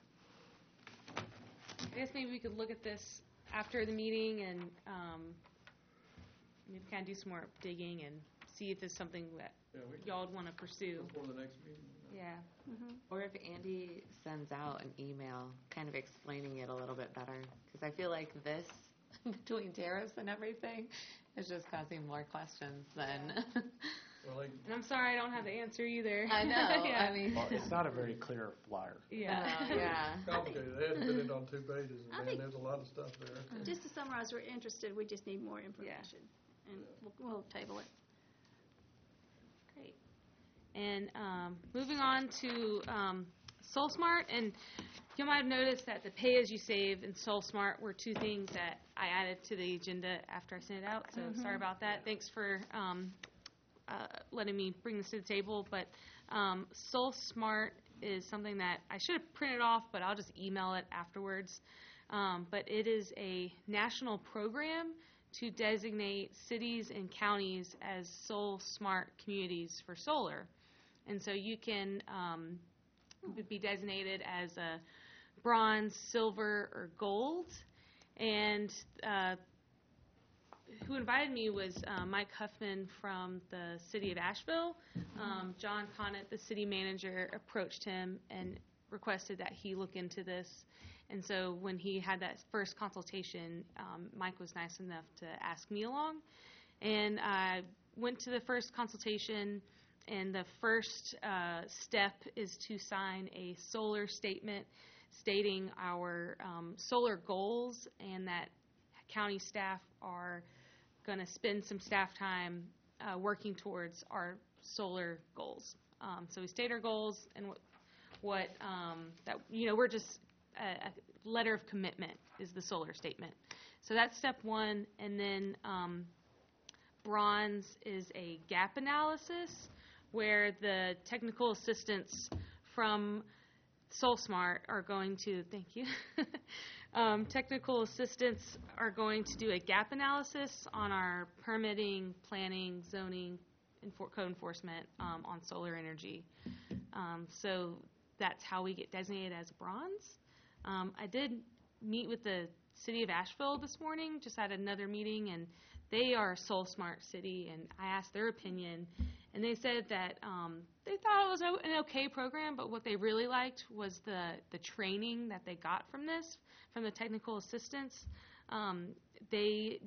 I guess maybe we could look at this after the meeting and um, maybe kind of do some more digging and see if there's something that Yeah, we can, y'all would want to pursue. before the next meeting. you know. Yeah. Mhm. Or if Andy sends out an email kind of explaining it a little bit better, because I feel like this, between tariffs and everything, is just causing more questions than. Well, they, And I'm sorry I don't have the answer either. I know. yeah. I mean. Well, it's not a very clear flyer. yeah. Uh, yeah. complicated. They had to put it on two pages, I and man, think- there's a lot of stuff there. Just to summarize, we're interested, we just need more information, and we'll, we'll table it. Great. And um, moving on to um, SoulSmart, and you might have noticed that the pay as you save and SoulSmart were two things that I added to the agenda after I sent it out. So sorry about that. Thanks for um, uh, letting me bring this to the table. But um, SoulSmart is something that I should have printed off, but I'll just email it afterwards. Um, but it is a national program to designate cities and counties as Soul Smart communities for solar. And so you can um, be designated as a bronze, silver, or gold. And uh, who invited me was uh, Mike Huffman from the city of Asheville. Um, John Connett, the city manager, approached him and requested that he look into this. And so when he had that first consultation, um, Mike was nice enough to ask me along. And I went to the first consultation, and the first uh, step is to sign a solar statement stating our um, solar goals, and that county staff are going to spend some staff time uh, working towards our solar goals. Um, so we state our goals and what, what um, that, you know, we're just a, a letter of commitment is the solar statement. So that's step one. And then um, bronze is a gap analysis where the technical assistants from SolSmart are going to, thank you, um, technical assistants are going to do a gap analysis on our permitting, planning, zoning, enfor- code enforcement um, on solar energy. Um, so that's how we get designated as bronze. Um, I did meet with the city of Asheville this morning, just had another meeting, and they are a SolSmart city, and I asked their opinion, and they said that um, they thought it was o- an okay program, but what they really liked was the, the training that they got from this, from the technical assistants. Um, they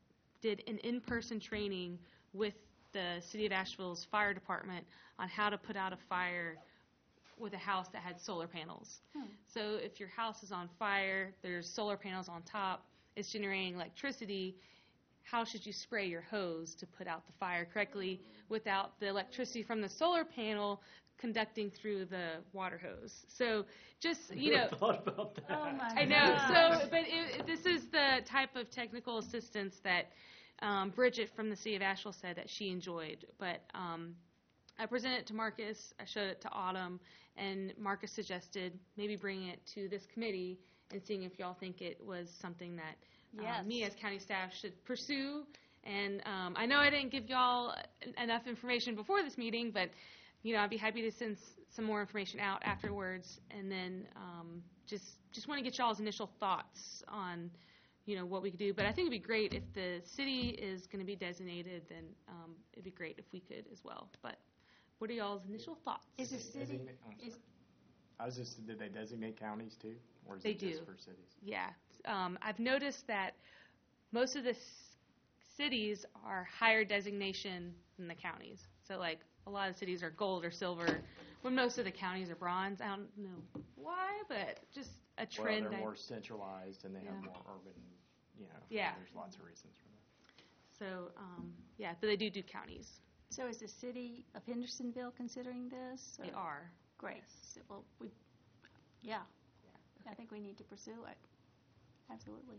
did an in-person training with the City of Asheville's fire department on how to put out a fire with a house that had solar panels. Hmm. So if your house is on fire, there's solar panels on top, it's generating electricity, how should you spray your hose to put out the fire correctly without the electricity from the solar panel conducting through the water hose? So just, you know, thought about that. Oh, my I know. gosh. So, but it, this is the type of technical assistance that um, Bridget from the City of Asheville said that she enjoyed. But um, I presented it to Marcus, I showed it to Autumn, and Marcus suggested maybe bringing it to this committee and seeing if y'all think it was something that uh, Yes. me as county staff should pursue. And um, I know I didn't give y'all en- enough information before this meeting, but you know, I'd be happy to send s- some more information out afterwards, and then um, just just want to get y'all's initial thoughts on, you know, what we could do. But I think it'd be great if the city is going to be designated, then um, it'd be great if we could as well. But what are y'all's initial thoughts? Is the city, Designate- I'm sorry. is, I was just, did they designate counties too? Or is They it just do. for cities? Yeah, um, I've noticed that most of the s- cities are higher designation than the counties. So like a lot of cities are gold or silver, when most of the counties are bronze. I don't know why, but just a Well, trend. they're I- more centralized and they have Yeah. more urban, you know. Yeah. There's lots of reasons for that. So um, yeah, but they do do counties. so is the city of Hendersonville considering this? They or- are. Great. So, well, we, yeah, I think we need to pursue it. Absolutely.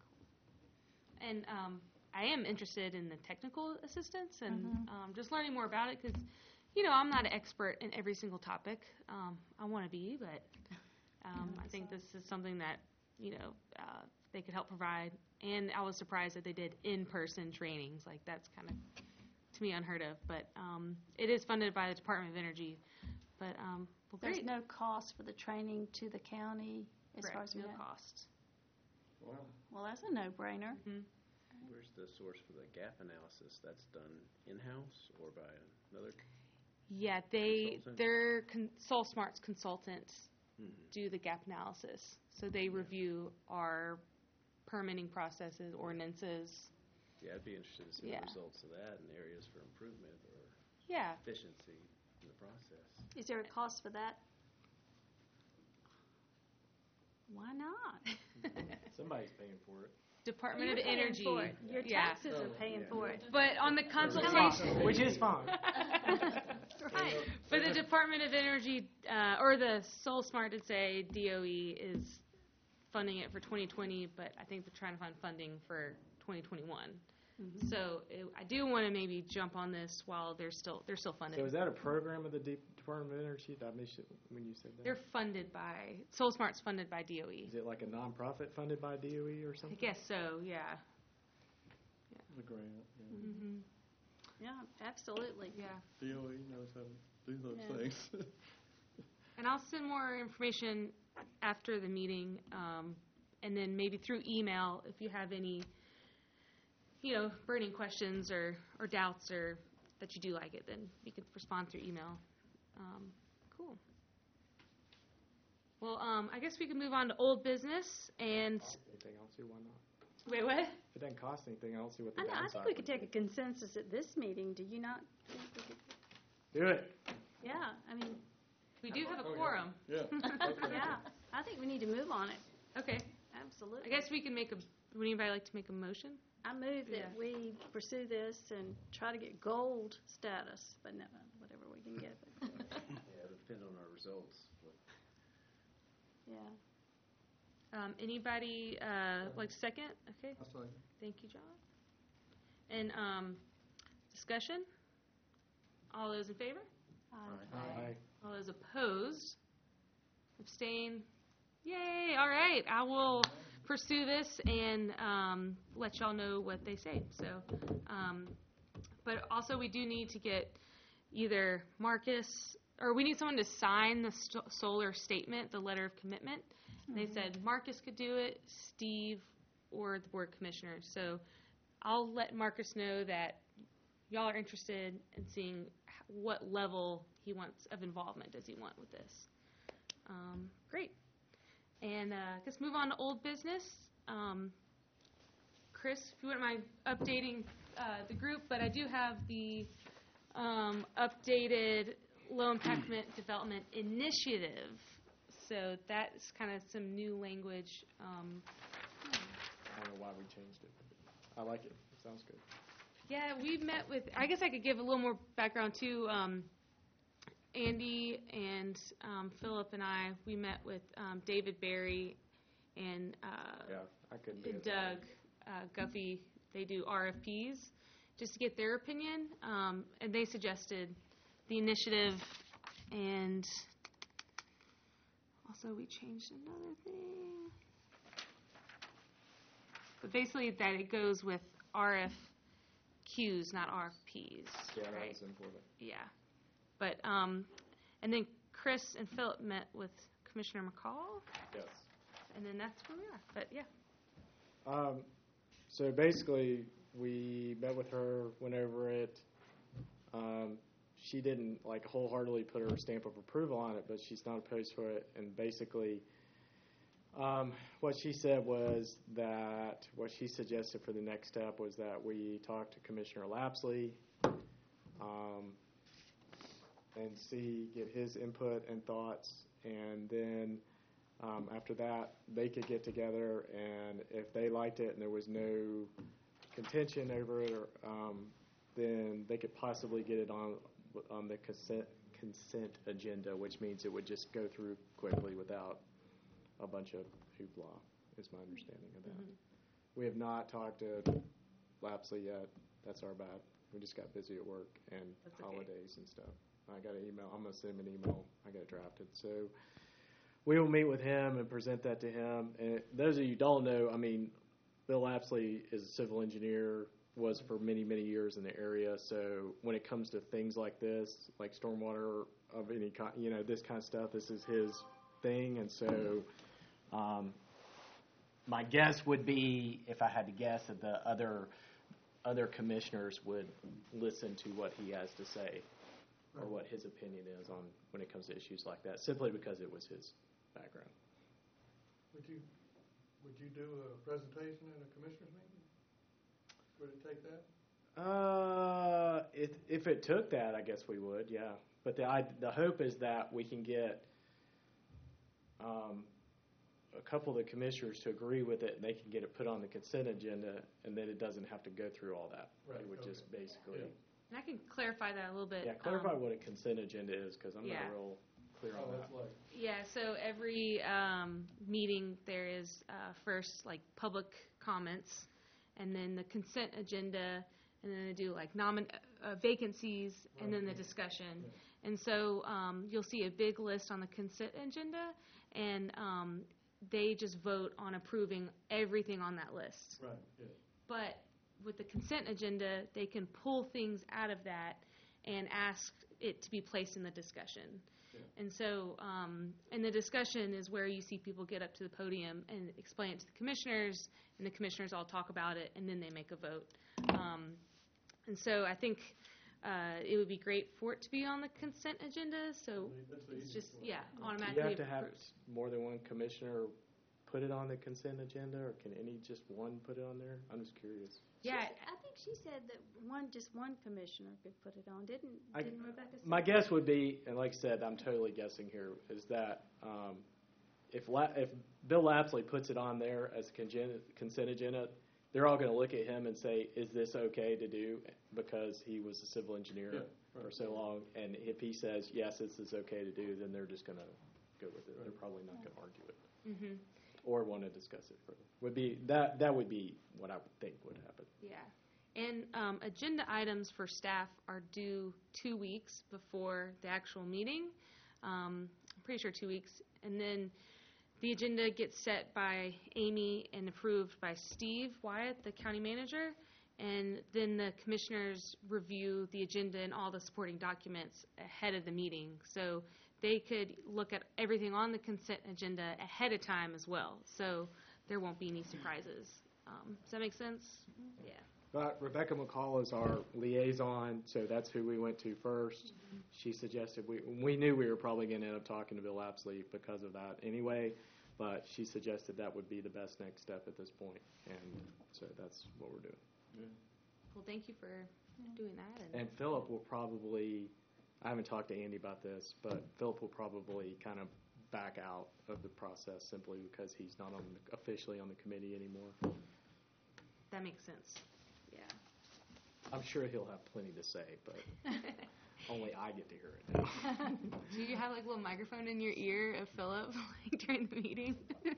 And um, I am interested in the technical assistance and Mhm. um, just learning more about it because, you know, I'm not an expert in every single topic. Um, I want to be, but um, I think this is something that, you know, uh, they could help provide. And I was surprised that they did in-person trainings. Like, that's kind of, to me, unheard of. But um, it is funded by the Department of Energy. But, um, well, There's great. no cost for the training to the county as far Correct, as we no know? cost. Wow. Well, that's a no-brainer. Mhm. Where's the source for the gap analysis? That's done in-house or by another? Yeah, they, Consultant? their con- SolSmart's consultants Mhm. do the gap analysis. So they review our permitting processes, ordinances. Yeah, I'd be interested to see Yeah. the results of that and areas for improvement or Yeah. efficiency in the process. Is there a cost for that? Why not? Somebody's paying for it. Department You're of paying Energy. for it. Your Yeah. taxes are paying for it. But on the consultation, Which is fine. Right. for the Department of Energy, uh, or the SolSmart did say D O E is funding it for twenty twenty, but I think they're trying to find funding for twenty twenty-one. Mhm. So it, I do want to maybe jump on this while they're still they're still funded. So is that a program of the De- Department of Energy? Did I miss it when you said that? They're funded by SolSmart's funded by D O E. Is it like a nonprofit funded by D O E or I something? guess so. Yeah. The grant, yeah. Mm-hmm. Yeah, absolutely. Yeah. D O E knows how to do those Yeah. things. And I'll send more information after the meeting, um, and then maybe through email if you have any you know, burning questions or, or doubts or that you do like it, then you can respond through email. Um, cool. Well, um, I guess we can move on to old business and, Cost anything, I don't see why not. wait, what? If it doesn't cost anything, I don't see what the I know, downside I think we could would take a consensus at this meeting, do you not? think we could- be. Do it. Yeah, I mean, We do have a Oh, yeah. quorum. Yeah. yeah, I think we need to move on it, Okay. absolutely. I guess we can make a, would anybody like to make a motion? I move Yeah. that we pursue this and try to get gold status, but no, whatever we can get. but, Yeah, it depends on our results. Yeah. Um, anybody, uh, like second? Okay. I'll second. Thank you, John. And, um, discussion? All those in favor? Uh, Aye. All those opposed? Abstain? Yay, all right. I will pursue this and um, let y'all know what they say. So, um, but also we do need to get either Marcus, or we need someone to sign the st- solar statement, the letter of commitment. And they said Marcus could do it, Steve, or the board commissioners. So I'll let Marcus know that y'all are interested in seeing h- what level he wants of involvement does he want with this. Um, great. And uh, let's move on to old business. Um, Chris, if you wouldn't mind updating uh, the group, but I do have the um, updated low impactment development initiative. So that's kind of some new language. Um, I don't know why we changed it. I like it. It sounds good. Yeah, we met with, I guess I could give a little more background too. Um, Andy and um, Philip and I, we met with um, David Barry and uh, Yeah, I couldn't be and as Doug uh, Guffey. They do R F Ps just to get their opinion. Um, and they suggested the initiative, and also we changed another thing. But basically that it goes with R F Qs, not R F Ps. Yeah, that right? was important. Yeah. But, um, and then Chris and Philip met with Commissioner McCall, Yes. and then that's where we are. But, yeah. Um, so basically, we met with her, went over it. Um, she didn't like wholeheartedly put her stamp of approval on it, but she's not opposed to it. And basically, um, what she said was that what she suggested for the next step was that we talk to Commissioner Lapsley um, and see, get his input and thoughts, and then um, after that, they could get together, and if they liked it and there was no contention over it, or, um, then they could possibly get it on on the consent consent agenda, which means it would just go through quickly without a bunch of hoopla, is my understanding of that. Mhm. We have not talked to Lapsley yet. That's our bad. We just got busy at work and That's okay. holidays and stuff. I got an email. I'm going to send him an email. I got it drafted. So we will meet with him and present that to him. And those of you who don't know, I mean, Bill Lapsley is a civil engineer, was for many, many years in the area. So when it comes to things like this, like stormwater of any kind, you know, this kind of stuff, this is his thing. And so um, my guess would be, if I had to guess, that the other other commissioners would listen to what he has to say or what his opinion is on when it comes to issues like that, simply because it was his background. Would you, would you do a presentation at a commissioners meeting? Would it take that? Uh, if, if it took that, I guess we would, yeah. But the, I, the hope is that we can get um, a couple of the commissioners to agree with it, and they can get it put on the consent agenda, and then it doesn't have to go through all that. Right, It would okay. just basically, Yeah. And I can clarify that a little bit. yeah, clarify Um, what a consent agenda is, because I'm yeah. not real clear Oh, on that. that's like, Yeah, so every um, meeting there is uh, first like public comments, and then the consent agenda, and then they do like nomin- uh, vacancies, and then the discussion. And so um, you'll see a big list on the consent agenda, and um, they just vote on approving everything on that list. right, yeah. But with the consent agenda, they can pull things out of that and ask it to be placed in the discussion. And so, um, and the discussion is where you see people get up to the podium and explain it to the commissioners, and the commissioners all talk about it, and then they make a vote. Um, and so I think uh, it would be great for it to be on the consent agenda, so it's just, yeah, Do you automatically have to have approved. s- more than one commissioner put it on the consent agenda, or can any, just one put it on there? I'm just curious. Yeah, I think she said that one, just one commissioner could put it on, didn't, I- didn't Rebecca say? My guess would be, and like I said, I'm totally guessing here, is that um, if La- if Bill Lapsley puts it on there as a congen- consent agenda, they're all going to look at him and say, is this okay to do? Because he was a civil engineer Yeah, for right. so long. And if he says, yes, this is okay to do, then they're just going to go with it. They're probably not going to argue it mm-hmm, or want to discuss it further. Would be, that, that would be what I would think would happen. yeah. And um, agenda items for staff are due two weeks before the actual meeting. Um, I'm pretty sure two weeks. And then the agenda gets set by Amy and approved by Steve Wyatt, the county manager. And then the commissioners review the agenda and all the supporting documents ahead of the meeting. So they could look at everything on the consent agenda ahead of time as well. So there won't be any surprises. Um, does that make sense? Yeah. But Rebecca McCall is our liaison, so that's who we went to first. She suggested, we we knew we were probably going to end up talking to Bill Lapsley because of that anyway, but she suggested that would be the best next step at this point, and so that's what we're doing. Well, thank you for doing that. And, And Philip will probably, I haven't talked to Andy about this, but Philip will probably kind of back out of the process simply because he's not on the, officially on the committee anymore. that makes sense. Yeah. I'm sure he'll have plenty to say, but only I get to hear it now. Do you have like a little microphone in your ear of Philip like, during the meeting?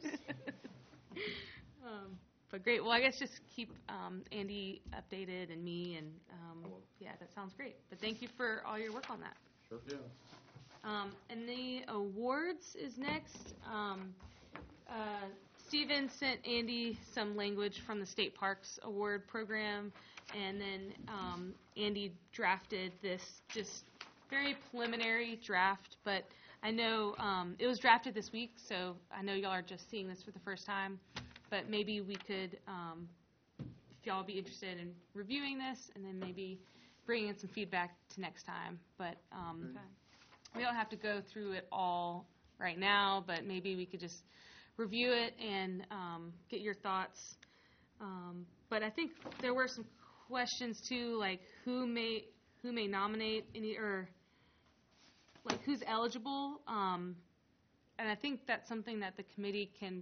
um, but great. Well, I guess just keep um, Andy updated and me, and um, I will. yeah, that sounds great. But thank you for all your work on that. Yeah. Um, and the awards is next. Um, uh, Steven sent Andy some language from the State Parks Award Program, and then um, Andy drafted this just very preliminary draft, but I know um, it was drafted this week, so I know y'all are just seeing this for the first time, but maybe we could, um, if y'all be interested in reviewing this, and then maybe bringing in some feedback to next time. But um, Okay. we don't have to go through it all right now, but maybe we could just review it and um, get your thoughts. Um, but I think there were some questions too, like who may who may nominate any, or like who's eligible. Um, and I think that's something that the committee can,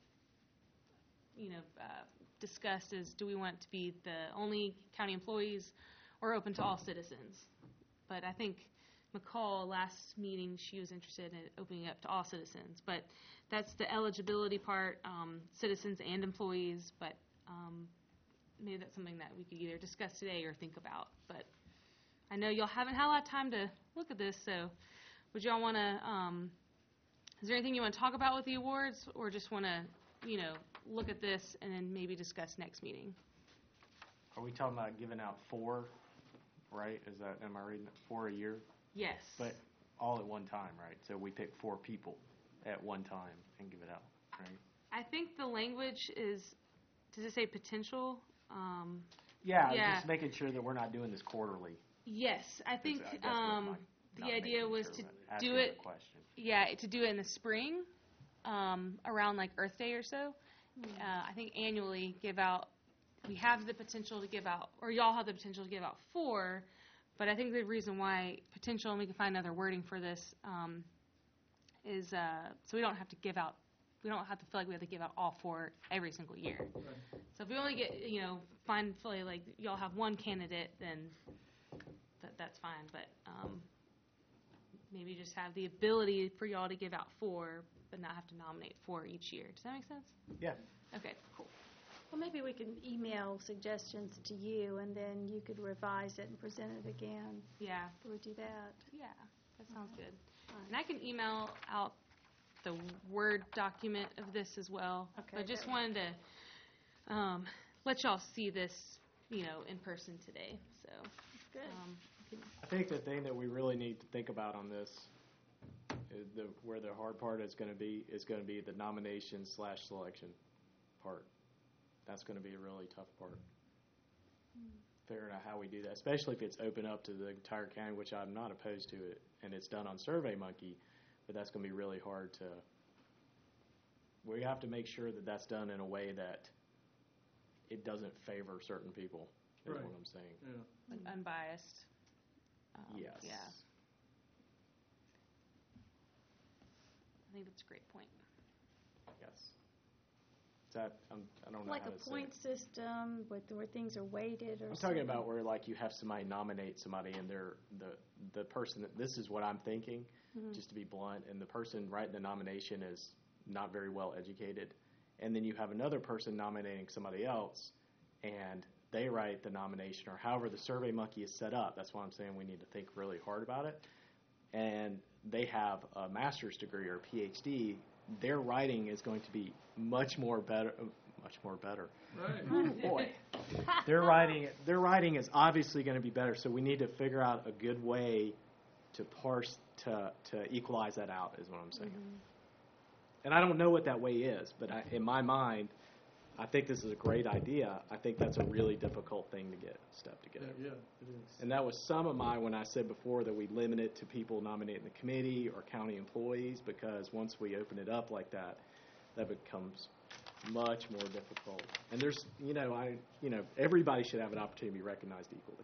you know, uh, discuss. Is do we want to be the only county employees or open to all citizens? But I think McCall, last meeting, she was interested in opening it up to all citizens. But that's the eligibility part, um, citizens and employees. But um, maybe that's something that we could either discuss today or think about. But I know y'all haven't had a lot of time to look at this, so would y'all want to, um, is there anything you want to talk about with the awards, or just want to, you know, look at this and then maybe discuss next meeting? Are we talking about giving out four, right? Is that, am I reading it, four a year? Yes. But all at one time, right? So we pick four people at one time and give it out, right? I think the language is, does it say potential? Um, Yeah, Yeah. just making sure that we're not doing this quarterly. yes, I think That's- that's what um, my- the not idea making was sure, to but asking do the it, question. yeah, to do it in the spring, um, around like Earth Day or so. Uh, I think annually give out, we have the potential to give out, or y'all have the potential to give out four, but I think the reason why potential, and we can find other wording for this, um, is uh, so we don't have to give out, we don't have to feel like we have to give out all four every single year. So if we only get, you know, find, feel like y'all have one candidate, then that, that's fine, but um, maybe just have the ability for y'all to give out four, but not have to nominate four each year. Does that make sense? Yeah. Okay, cool. Well, maybe we can email suggestions to you, and then you could revise it and present it again. Yeah, Would we do that? yeah, that sounds good. And I can email out the Word document of this as well. Okay, But just good. wanted to um, let y'all see this, you know, in person today. So, Good. um, I think the thing that we really need to think about on this Uh, The, where the hard part is gonna be, is gonna be the nomination slash selection part. That's gonna be a really tough part. Figuring out how we do that, especially if it's open up to the entire county, which I'm not opposed to it, and it's done on SurveyMonkey, but that's gonna be really hard to, we have to make sure that that's done in a way that it doesn't favor certain people, is Right. what I'm saying. Yeah. Like unbiased. Um, Yes. Yeah. I think that's a great point. Yes. Is that, I'm, I don't know Like how a to say point it. system with, where things are weighted or I'm something? talking about where like you have somebody nominate somebody and they're, the, the person, that this is what I'm thinking, Mhm. just to be blunt, and the person writing the nomination is not very well educated. And then you have another person nominating somebody else, and they write the nomination, or however the SurveyMonkey is set up. That's why I'm saying we need to think really hard about it. And they have a master's degree or a P H D. Their writing is going to be much more better, much more better. Right. Boy, their writing, their writing is obviously going to be better. So we need to figure out a good way to parse to to equalize that out. Is what I'm saying. And I don't know what that way is, but I, in my mind, I think this is a great idea. I think that's a really difficult thing to get step Yeah, together. yeah, it is. And that was some of my, when I said before that we limit it to people nominating the committee or county employees, because once we open it up like that, that becomes much more difficult. And there's, you know, I, you know, everybody should have an opportunity to be recognized equally.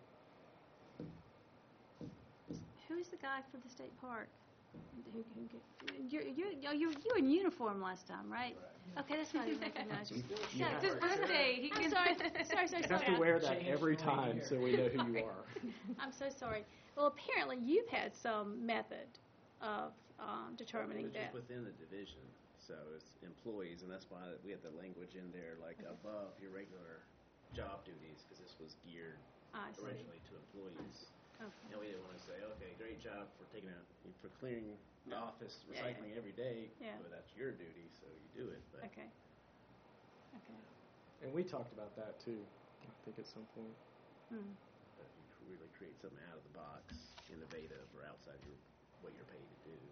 Who's the guy for the state park? Who, who, get- you, you, you, you you were in uniform last time, right? Okay, that's why I didn't recognize you. Yeah. It's his birthday. He I'm can sorry, sorry, sorry, You have sorry. to wear that every time so we know who you are. I'm so sorry. Well, apparently you've had some method of um, determining It's that. just within the division, so it's employees, and that's why we have the language in there, like above your regular job duties, because this was geared I see. originally to employees. Okay. And we didn't want to say, okay, great job for taking out, for clearing the office, Yeah, yeah. recycling every day. Yeah. Well, that's your duty, so you do it, but. Okay. Okay. And we talked about that too, I think at some point. Hmm. But if you really create something out of the box, innovative, or outside your, what you're paid to do,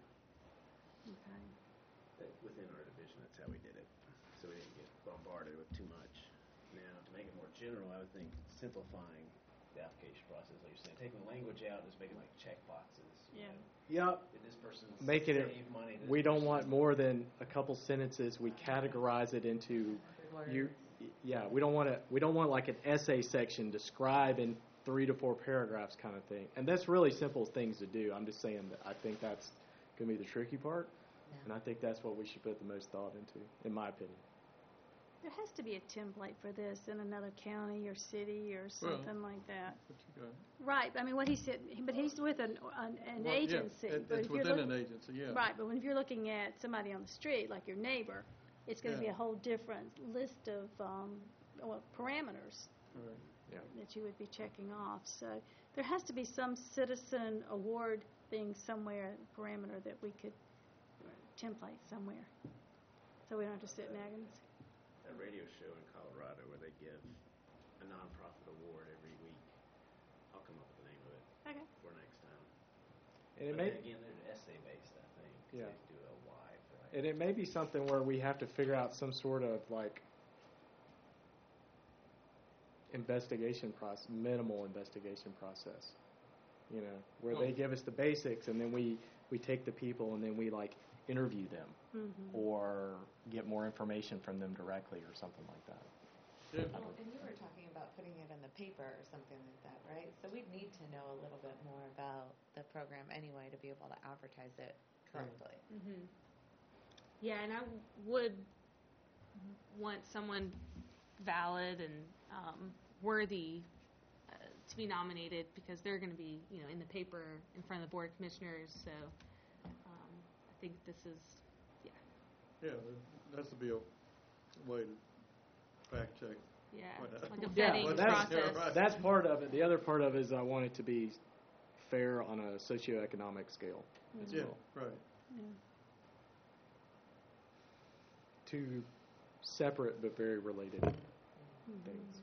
Okay. that within our division, that's how we did it. So we didn't get bombarded with too much. Now, to make it more general, I would think simplifying the application process, like you're saying, taking the language out and just making like check boxes. you Yeah. know. Yep. Did this person Making it, save money? Did we this don't person- want more than a couple sentences. We categorize it into, you, yeah, we don't want to, we don't want like an essay section, describe in three to four paragraphs kind of thing. And that's really simple things to do. I'm just saying that I think that's going to be the tricky part. Yeah. And I think that's what we should put the most thought into, in my opinion. There has to be a template for this in another county or city or something like that. What you got? Right, I mean, what he said, but he's with an, an, an Well, yeah, agency. it- but It's if you're within look- an agency, yeah. Right, but when if you're looking at somebody on the street, like your neighbor, it's gonna be Yeah. a whole different list of, um, well, parameters Right. Yeah. that you would be checking off. So there has to be some citizen award thing somewhere, parameter that we could template somewhere. So we don't have to sit nagging. That radio show in Colorado where they give a nonprofit award every week. I'll come up with the name of it Okay. for next time. And it But may, then again, they're essay based, I think. 'cause Yeah. They do a why for like. and it may be something where we have to figure out some sort of like investigation process, minimal investigation process. You know, where they give us the basics and then we, we take the people and then we like interview them Mm-hmm. or get more information from them directly or something like that. Yeah. Well, and you were talking about putting it in the paper or something like that, right? So we'd need to know a little bit more about the program anyway to be able to advertise it correctly. Mm-hmm. Yeah, and I w- would want someone valid and um, worthy uh, to be nominated because they're going to be, you know, in the paper in front of the board of commissioners. So um, I think this is, yeah, Yeah, there has to be a way to fact check. yeah, What- like a Yeah, vetting well, that's- process. Yeah, right. That's part of it. The other part of it is I want it to be fair on a socioeconomic scale as Yeah, well. right. Yeah. Two separate but very related things.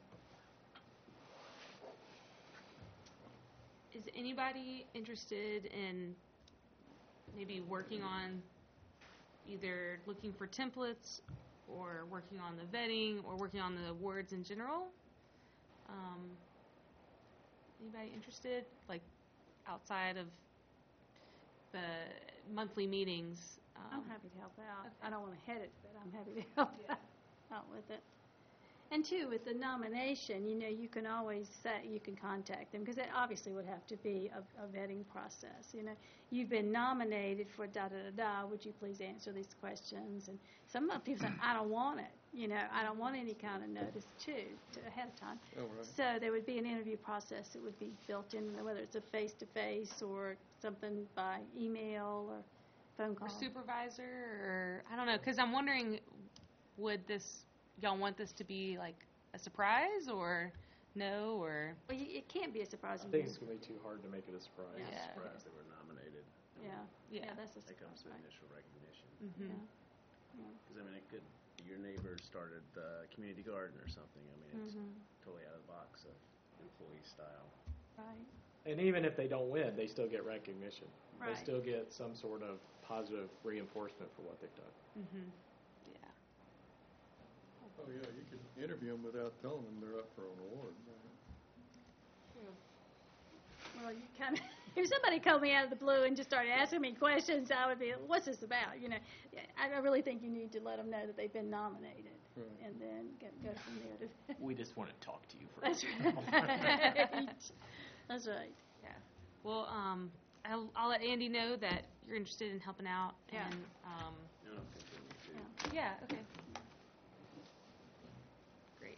Is anybody interested in maybe working on either looking for templates or working on the vetting or working on the awards in general. Um, anybody interested? Like outside of the monthly meetings? Um, I'm happy to help out. okay. I don't want to head it, but I'm happy to help out with it. And two, with the nomination, you know, you can always say, you can contact them, because it obviously would have to be a, a vetting process, you know. You've been nominated for da-da-da-da, would you please answer these questions? And some of people say, I don't want it, you know, I don't want any kind of notice, too, to, ahead of time. Oh, right. So there would be an interview process that would be built in, whether it's a face-to-face or something by email or phone call. or supervisor, or I don't know, because I'm wondering, would this y'all want this to be like a surprise or no or? Well, you, it can't be a surprise. I when think you- it's going to be too hard to make it a surprise. Yeah. Yeah. Surprised they were nominated. Yeah, Yeah. yeah, that's a That comes surprise, with right. initial recognition. Mm-hmm. Yeah. Because, I mean, it could, your neighbor started the community garden or something. I mean, it's Mhm. totally out of the box of employee style. Right. And even if they don't win, they still get recognition. They Right. still get some sort of positive reinforcement for what they've done. Mm-hmm. Oh, yeah, you could interview them without telling them they're up for an award. Well, you kind of, if somebody called me out of the blue and just started asking me questions, I would be, what's this about? You know, I I really think you need to let them know that they've been nominated, Right. and then go, go from there to. We just want to talk to you for That's right. That's right. Yeah. Well, um, I'll, I'll let Andy know that you're interested in helping out. Yeah. And um, No, no, continue to. Yeah. yeah. Okay. Great.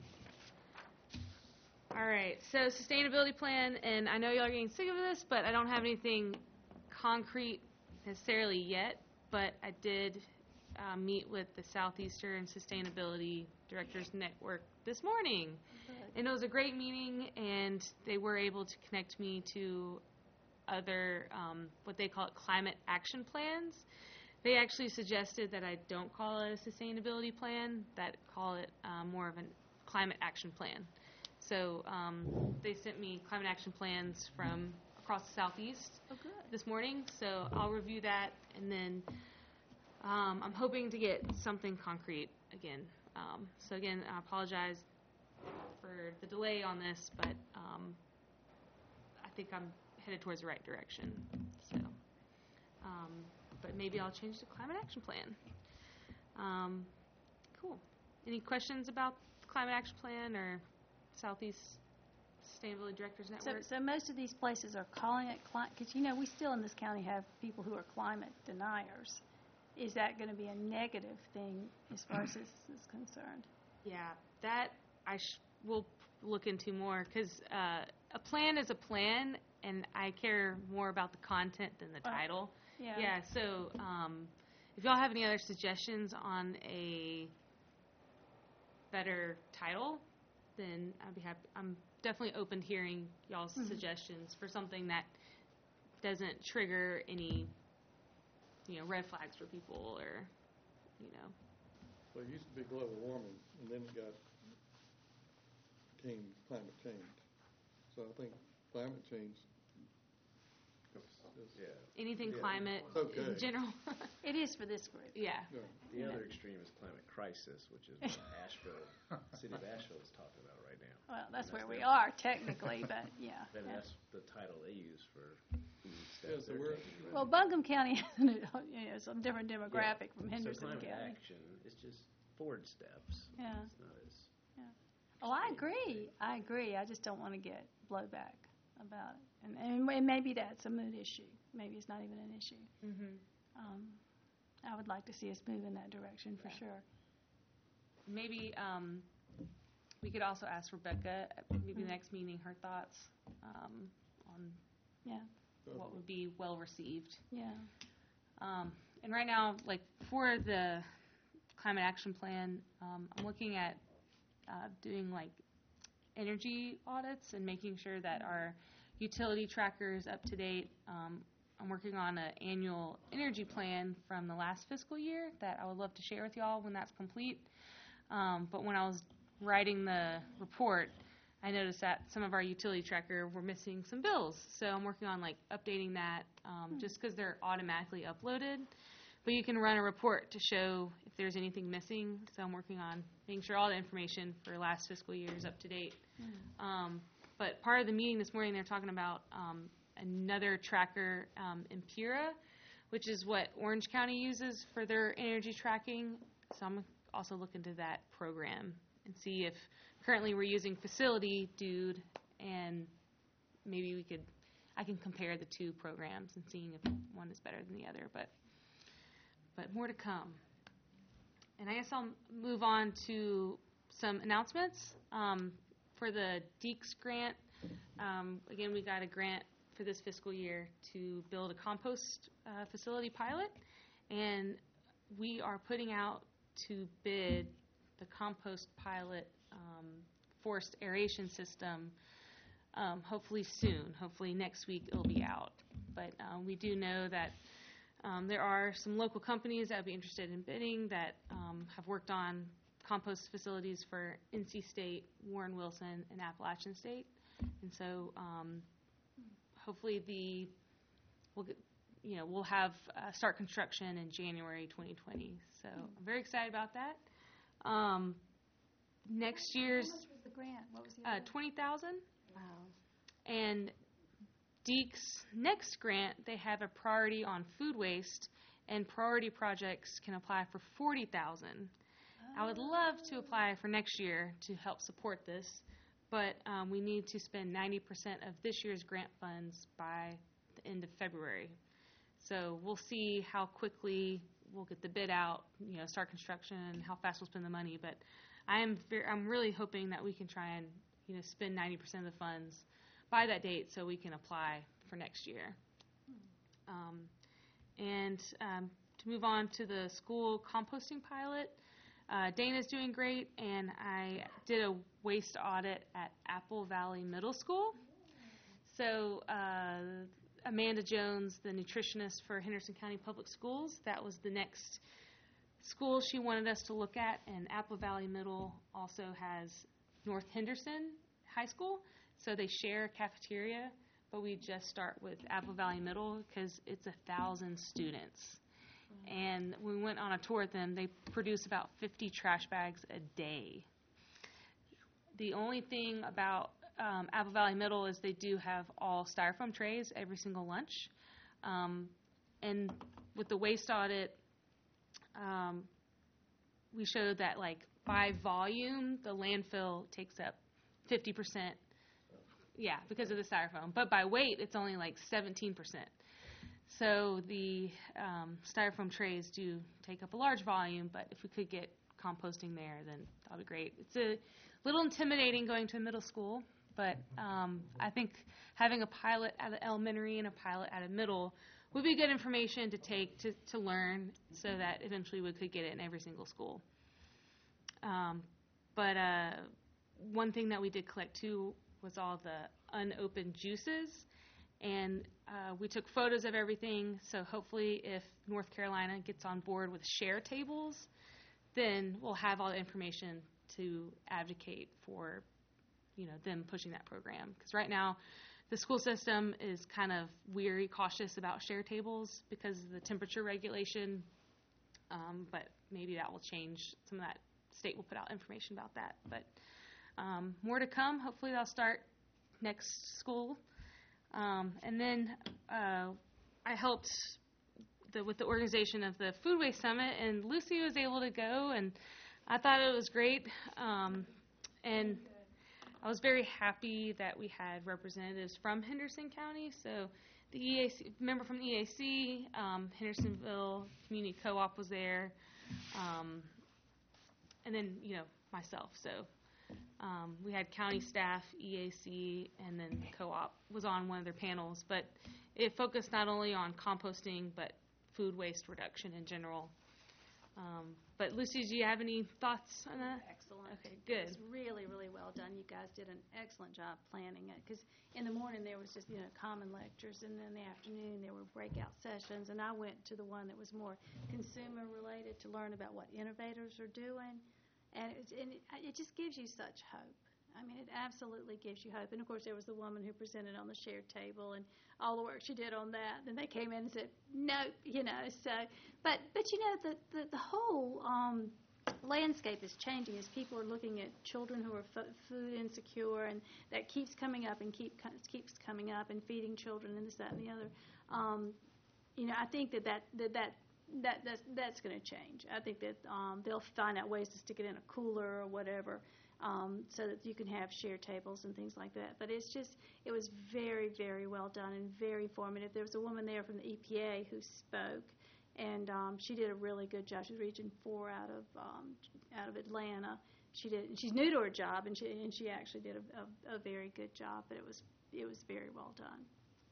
All right. So sustainability plan, and I know y'all are getting sick of this, but I don't have anything concrete necessarily yet. But I did uh, meet with the Southeastern Sustainability Directors Network this morning. And it was a great meeting, and they were able to connect me to other, um, what they call it, climate action plans. They actually suggested that I don't call it a sustainability plan, that call it um, more of a climate action plan. So um, they sent me climate action plans from across the southeast Oh, good. this morning, so I'll review that, and then um, I'm hoping to get something concrete again. Um, so again, I apologize for the delay on this, but um, I think I'm headed towards the right direction. So, um, but maybe I'll change the climate action plan. Um, cool. Any questions about the climate action plan or Southeast Sustainability Directors So, Network? so most of these places are calling it climate, because, you know, we still in this county have people who are climate deniers. Is that going to be a negative thing as far as this is concerned? Yeah, that I sh- will look into more, because uh, a plan is a plan, and I care more about the content than the Right. title. Yeah. Yeah, so um, if y'all have any other suggestions on a better title, then I'd be happy. I'm definitely open to hearing y'all's Mhm. suggestions for something that doesn't trigger any, you know, red flags for people, or, you know. Well, it used to be global warming, and then it got, became climate change. So I think climate change is, Yeah. Anything Yeah. climate It's okay. in general. It is for this group. Yeah. yeah. The Yeah. other extreme is climate crisis, which is what Asheville, the city of Asheville is talking about right now. Well, that's And where we their- are technically, but yeah. And yeah. that's the title they use for the Yeah, steps so they're we're- taking. Well, Buncombe County has you know, some different demographic from So Henderson climate County. action is just forward steps. Yeah. It's not as, Oh, I agree. I agree. I just don't want to get blowback about it. And, and and maybe that's a mood issue. Maybe it's not even an issue. Mm-hmm. Um, I would like to see us move in that direction for Yeah. sure. Maybe um, we could also ask Rebecca at maybe the Mhm. next meeting her thoughts um, on Yeah. what would be well received. Yeah. Um, and right now, like for the climate action plan, um, I'm looking at uh, doing like energy audits and making sure that our utility tracker is up to date. Um, I'm working on an annual energy plan from the last fiscal year that I would love to share with y'all when that's complete. Um, but when I was writing the report, I noticed that some of our utility tracker were missing some bills. So I'm working on like updating that um, just because they're automatically uploaded. But you can run a report to show if there's anything missing. So I'm working on making sure all the information for last fiscal year is up to date. Mm. Um, but part of the meeting this morning, they're talking about um, another tracker, um, Impera, which is what Orange County uses for their energy tracking. So I'm also look into that program and see if currently we're using Facility Dude, and maybe we could, I can compare the two programs and seeing if one is better than the other. But but more to come. And I guess I'll move on to some announcements. Um, for the Deeks grant, um, again, we got a grant for this fiscal year to build a compost uh, facility pilot, and we are putting out to bid the compost pilot um, forced aeration system um, hopefully soon. Hopefully next week it'll be out. But um, we do know that um, there are some local companies that would be interested in bidding that um, have worked on compost facilities for N C State, Warren Wilson, and Appalachian State. And so um, hopefully the we'll get, you know we'll have uh, start construction in January twenty twenty. So I'm very excited about that. Um, next year's How much was the grant? What was the uh, other? twenty thousand. Wow. And Deeks' next grant, they have a priority on food waste, and priority projects can apply for forty thousand. I would love to apply for next year to help support this, but um, we need to spend ninety percent of this year's grant funds by the end of February. So we'll see how quickly we'll get the bid out, you know, start construction, and how fast we'll spend the money. But I am very, I'm really hoping that we can try and, you know, spend ninety percent of the funds by that date so we can apply for next year. Um, and um, to move on to the school composting pilot, Uh, Dana's doing great, and I did a waste audit at Apple Valley Middle School. So uh, Amanda Jones, the nutritionist for Henderson County Public Schools, that was the next school she wanted us to look at, and Apple Valley Middle also has North Henderson High School, so they share a cafeteria, but we just start with Apple Valley Middle because it's a thousand students. And when we went on a tour with them, they produce about fifty trash bags a day. The only thing about um, Apple Valley Middle is they do have all styrofoam trays every single lunch. Um, and with the waste audit, um, we showed that, like, by volume, the landfill takes up fifty percent. Yeah, because of the styrofoam. But by weight, it's only like seventeen percent. So the um, styrofoam trays do take up a large volume, but if we could get composting there, then that would be great. It's a little intimidating going to a middle school, but um, I think having a pilot at an elementary and a pilot at a middle would be good information to take to, to learn so that eventually we could get it in every single school. Um, but uh, one thing that we did collect, too, was all the unopened juices. And uh, we took photos of everything, so hopefully if North Carolina gets on board with share tables, then we'll have all the information to advocate for, you know, them pushing that program. Because right now, the school system is kind of weary, cautious about share tables because of the temperature regulation, um, but maybe that will change. Some of that state will put out information about that. But um, more to come. Hopefully they'll start next school. Um, and then uh, I helped the, with the organization of the Food Waste Summit, and Lucy was able to go, and I thought it was great. Um, and I was very happy that we had representatives from Henderson County. So the E A C, member from the E A C, um, Hendersonville Community Co-op was there, um, and then, you know, myself. So. Um, we had county staff, E A C, and then the co-op was on one of their panels. But it focused not only on composting, but food waste reduction in general. Um, but Lucy, do you have any thoughts on that? Excellent. Okay, good. It was really, really well done. You guys did an excellent job planning it. Because in the morning there was just, you know, common lectures, and then in the afternoon there were breakout sessions. And I went to the one that was more consumer related to learn about what innovators are doing. And it, and it, it just gives you such hope. I mean, it absolutely gives you hope. And of course, there was the woman who presented on the shared table and all the work she did on that. Then they came in and said, nope, you know. So, but but you know, the the, the whole um, landscape is changing as people are looking at children who are f- food insecure, and that keeps coming up and keep keeps coming up, and feeding children and this, that, and the other. Um, you know, I think that that that, that that that's, that's going to change. I think that um, they'll find out ways to stick it in a cooler or whatever. Um, so that you can have shared tables and things like that. But it's just, it was very, very well done and very informative. There was a woman there from the E P A who spoke, and um, she did a really good job. She's Region Four out of um, out of Atlanta. She did. And she's new to her job, and she and she actually did a, a, a very good job. But it was it was very well done.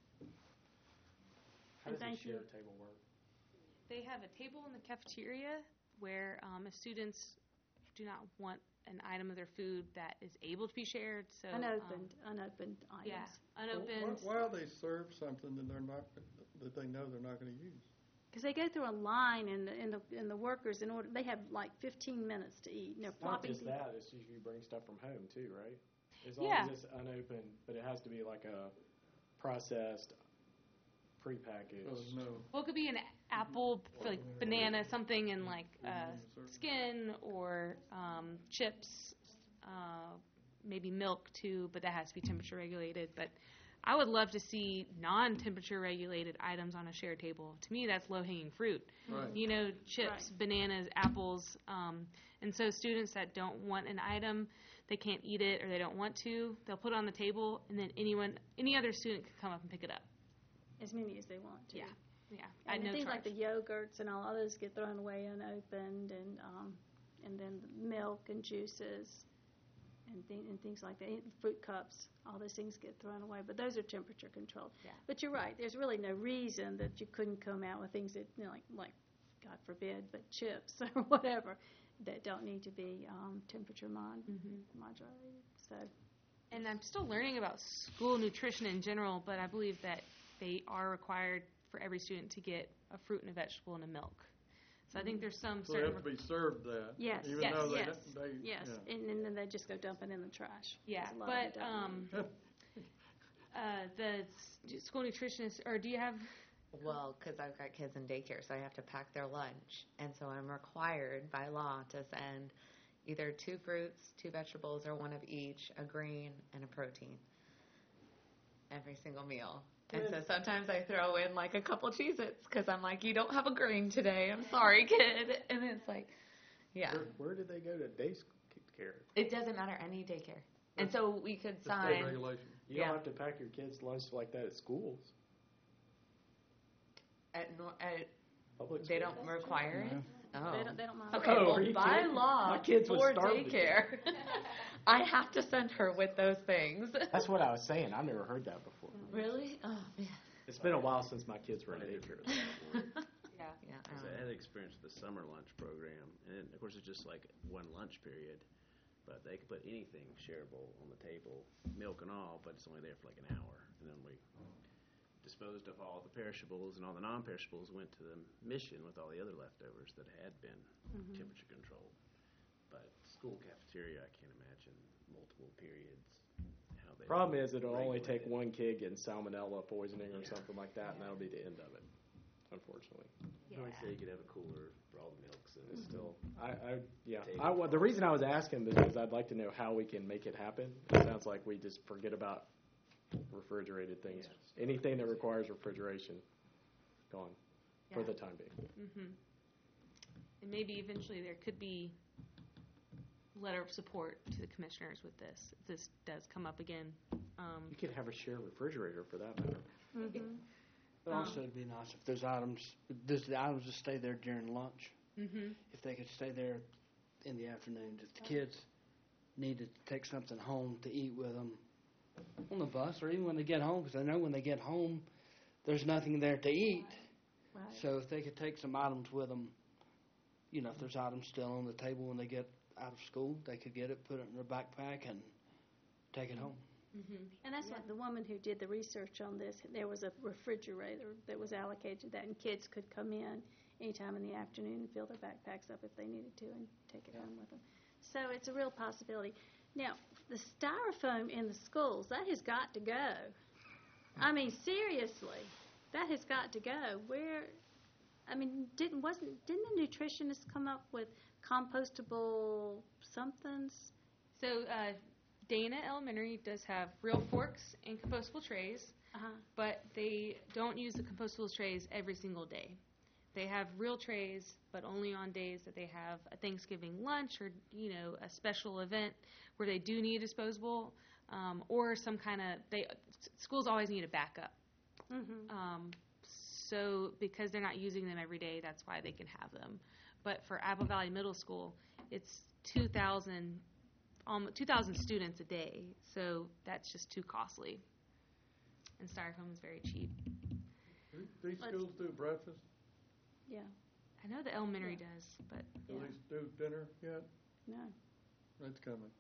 How And does a thank you. shared table work? They have a table in the cafeteria where um, if students do not want an item of their food that is able to be shared, so Unopened, um, unopened items. yeah, Why, unopened. why are they served something that they're not, that they know they're not going to use? Because they go through a line, and the, and the and the workers, in order, they have like fifteen minutes to eat. And they're Not plopping just through- that, it's usually you bring stuff from home too, right? As long Yeah. as it's unopened, but it has to be like a processed, prepackaged. So there's no, Well, it could be an apple, like banana, something in like uh, skin or um, chips, uh, maybe milk too, but that has to be temperature regulated. But I would love to see non-temperature regulated items on a shared table. To me, that's low-hanging fruit. right. You know, chips, Right. bananas, apples. Um, and so students that don't want an item, they can't eat it or they don't want to, they'll put it on the table, and then anyone, any other student can come up and pick it up. as many as they want to. Yeah. Yeah, I And no things charge. like the yogurts and all others get thrown away unopened, and um, and then the milk and juices and, th- and things like that. And fruit cups, all those things get thrown away. But those are temperature controlled. Yeah. But you're right. There's really no reason that you couldn't come out with things that, you know, like, like God forbid, but chips or whatever that don't need to be um, temperature mod- Mhm. modulated. So. And I'm still learning about school nutrition in general, but I believe that they are required for every student to get a fruit and a vegetable and a milk. So I think there's some So they certain have to be served that. Yes, Even yes, though they, yes, don't- they. Yes, yeah. and, and then they just go dump it in the trash. yeah, There's a lot but of it done. um, uh, the s- school nutritionist, or do you have? Well, because I've got kids in daycare, so I have to pack their lunch. And so I'm required by law to send either two fruits, two vegetables, or one of each, a green and a protein, every single meal. And so sometimes I throw in like a couple Cheez-Its because I'm like, you don't have a green today. I'm sorry, kid. And it's like, yeah. Where, where did they go to day sc- care? It doesn't matter, any daycare. And so we could The state sign. regulation. You Yeah. don't have to pack your kids' lunch like that at schools. At, nor- at, Public they schools. don't require it? Oh. They don't, they don't mind. Okay, Oh, well, are you by kidding? law, My kids would for starve to daycare, I have to send her with those things. That's what I was saying. I've never heard that before. Really? Oh, man. It's been a while since my kids were in daycare. Yeah. Yeah. I Because don't I know. had experience with the summer lunch program, and of course it's just like one lunch period, but they could put anything shareable on the table, milk and all, but it's only there for like an hour, and then we disposed of all the perishables, and all the non-perishables went to the mission with all the other leftovers that had been temperature controlled. But school cafeteria, I can't imagine multiple periods. How they Problem is, it'll only take regulate one it. kid getting salmonella poisoning or Yeah. something like that, and that'll be the end of it, unfortunately. Like I say, you could have a cooler for all the milks and It's it's still, I, I, yeah. Table I, wa- the reason I was asking is because I'd like to know how we can make it happen. It sounds like we just forget about refrigerated things. Yes. Anything that requires refrigeration, gone for Yeah. the time being. Mm-hmm. And maybe eventually there could be letter of support to the commissioners with this. If this does come up again. Um, You could have a shared refrigerator for that matter. Mhm. But also, it'd be nice if those items, does the items just stay there during lunch? mm-hmm. If they could stay there in the afternoon, if the kids needed to take something home to eat with them on the bus, or even when they get home, because I know when they get home, there's nothing there to eat. Right. So if they could take some items with them, you know, if there's items still on the table when they get out of school, they could get it, put it in their backpack, and take it home. Mm-hmm. And that's what the woman who did the research on this, there was a refrigerator that was allocated to that, and kids could come in anytime in the afternoon and fill their backpacks up if they needed to and take it home with them. So it's a real possibility. Now, the styrofoam in the schools, that has got to go. I mean, seriously, that has got to go. Where, I mean, didn't wasn't didn't the nutritionists come up with compostable somethings? So uh, Dana Elementary does have real forks and compostable trays, Uh-huh. but they don't use the compostable trays every single day. They have real trays, but only on days that they have a Thanksgiving lunch or, you know, a special event where they do need disposable, um, or some kind of, they, schools always need a backup. Mm-hmm. Um, so because they're not using them every day, that's why they can have them. But for Apple Valley Middle School, it's two thousand, um, two thousand students a day, so that's just too costly. And styrofoam is very cheap. Do These Let's- schools do breakfast? Yeah. I know the elementary does, but Do Yeah. these do dinner yet? No. That's coming.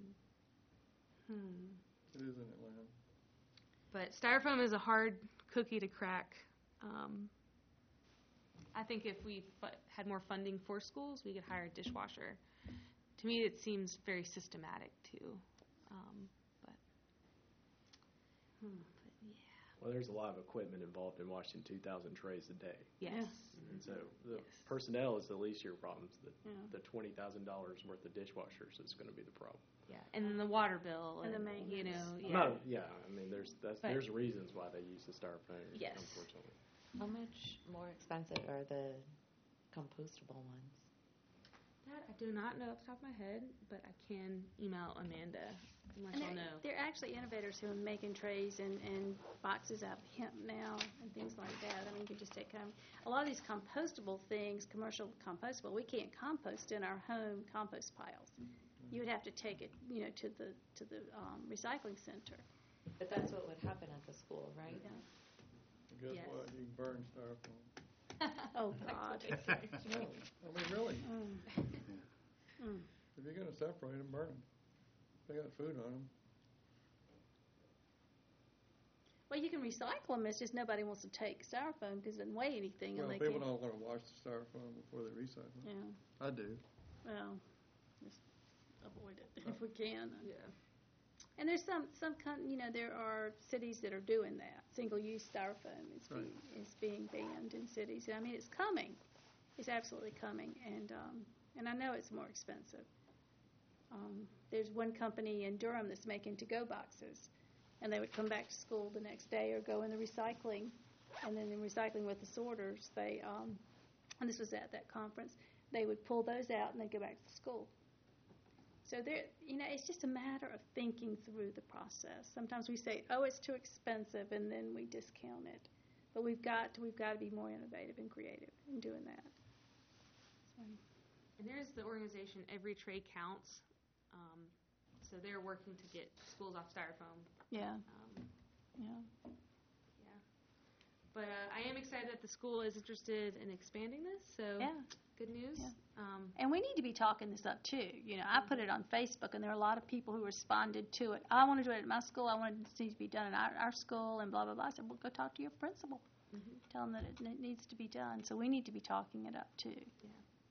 Hmm. It is in Atlanta. but styrofoam is a hard cookie to crack. Um, I think if we fu- had more funding for schools, we could hire a dishwasher. To me, it seems very systematic too. Um, but, Hmm. but yeah, Well, there's a lot of equipment involved in washing two thousand trays a day. yes. And so the Yes. personnel is the least of your problems. The, Yeah. the twenty thousand dollars worth of dishwashers is going to be the problem. Yeah, and then the water bill, And the you know, maintenance. yeah. No, yeah, I mean, there's that's, But- there's reasons why they use the styrofoam, Yes. unfortunately. How much more expensive are the compostable ones? That I do not know off the top of my head, but I can email Amanda and let And y'all they're, know. they're actually innovators who are making trays and, and boxes out of hemp now and things like that. I mean, you can just take home. A lot of these compostable things, commercial compostable, we can't compost in our home compost piles. You would have to take it, you know, to the to the um, recycling center. But that's what would happen at the school, right? Yeah. And guess Yes. what? You can burn styrofoam. Oh God. No, I mean, really. Mm. Mm. If you're gonna separate them, burn them. They got food on them. Well, you can recycle them. It's just nobody wants to take styrofoam because it doesn't weigh anything, Well, and they people can't. don't wanna wash the styrofoam before they recycle it. Yeah. I do. Well, just avoid it if we can. Yeah. And there's some, some, con- you know, there are cities that are doing that. Single-use styrofoam is Right. being, is being banned in cities. I mean, it's coming. It's absolutely coming, and um, and I know it's more expensive. Um, there's one company in Durham that's making to-go boxes, and they would come back to school the next day or go in the recycling, and then in recycling with the sorters, they, um, and this was at that conference, they would pull those out and they'd go back to school. So there, you know, it's just a matter of thinking through the process. Sometimes we say, "Oh, it's too expensive," and then we discount it. But we've got to, we've got to be more innovative and creative in doing that. So, And there's the organization Every Tray Counts. Um, so they're working to get schools off styrofoam. yeah, Um, yeah. yeah. But uh, I am excited that the school is interested in expanding this. So Yeah. good news. Yeah. Um, And we need to be talking this up too. You know, I put it on Facebook, and there are a lot of people who responded to it. I want to do it at my school. I want it to need to be done in our, our school, and blah blah blah. I said, well, go talk to your principal. Mhm. Tell them that it, it needs to be done. So we need to be talking it up too. Yeah.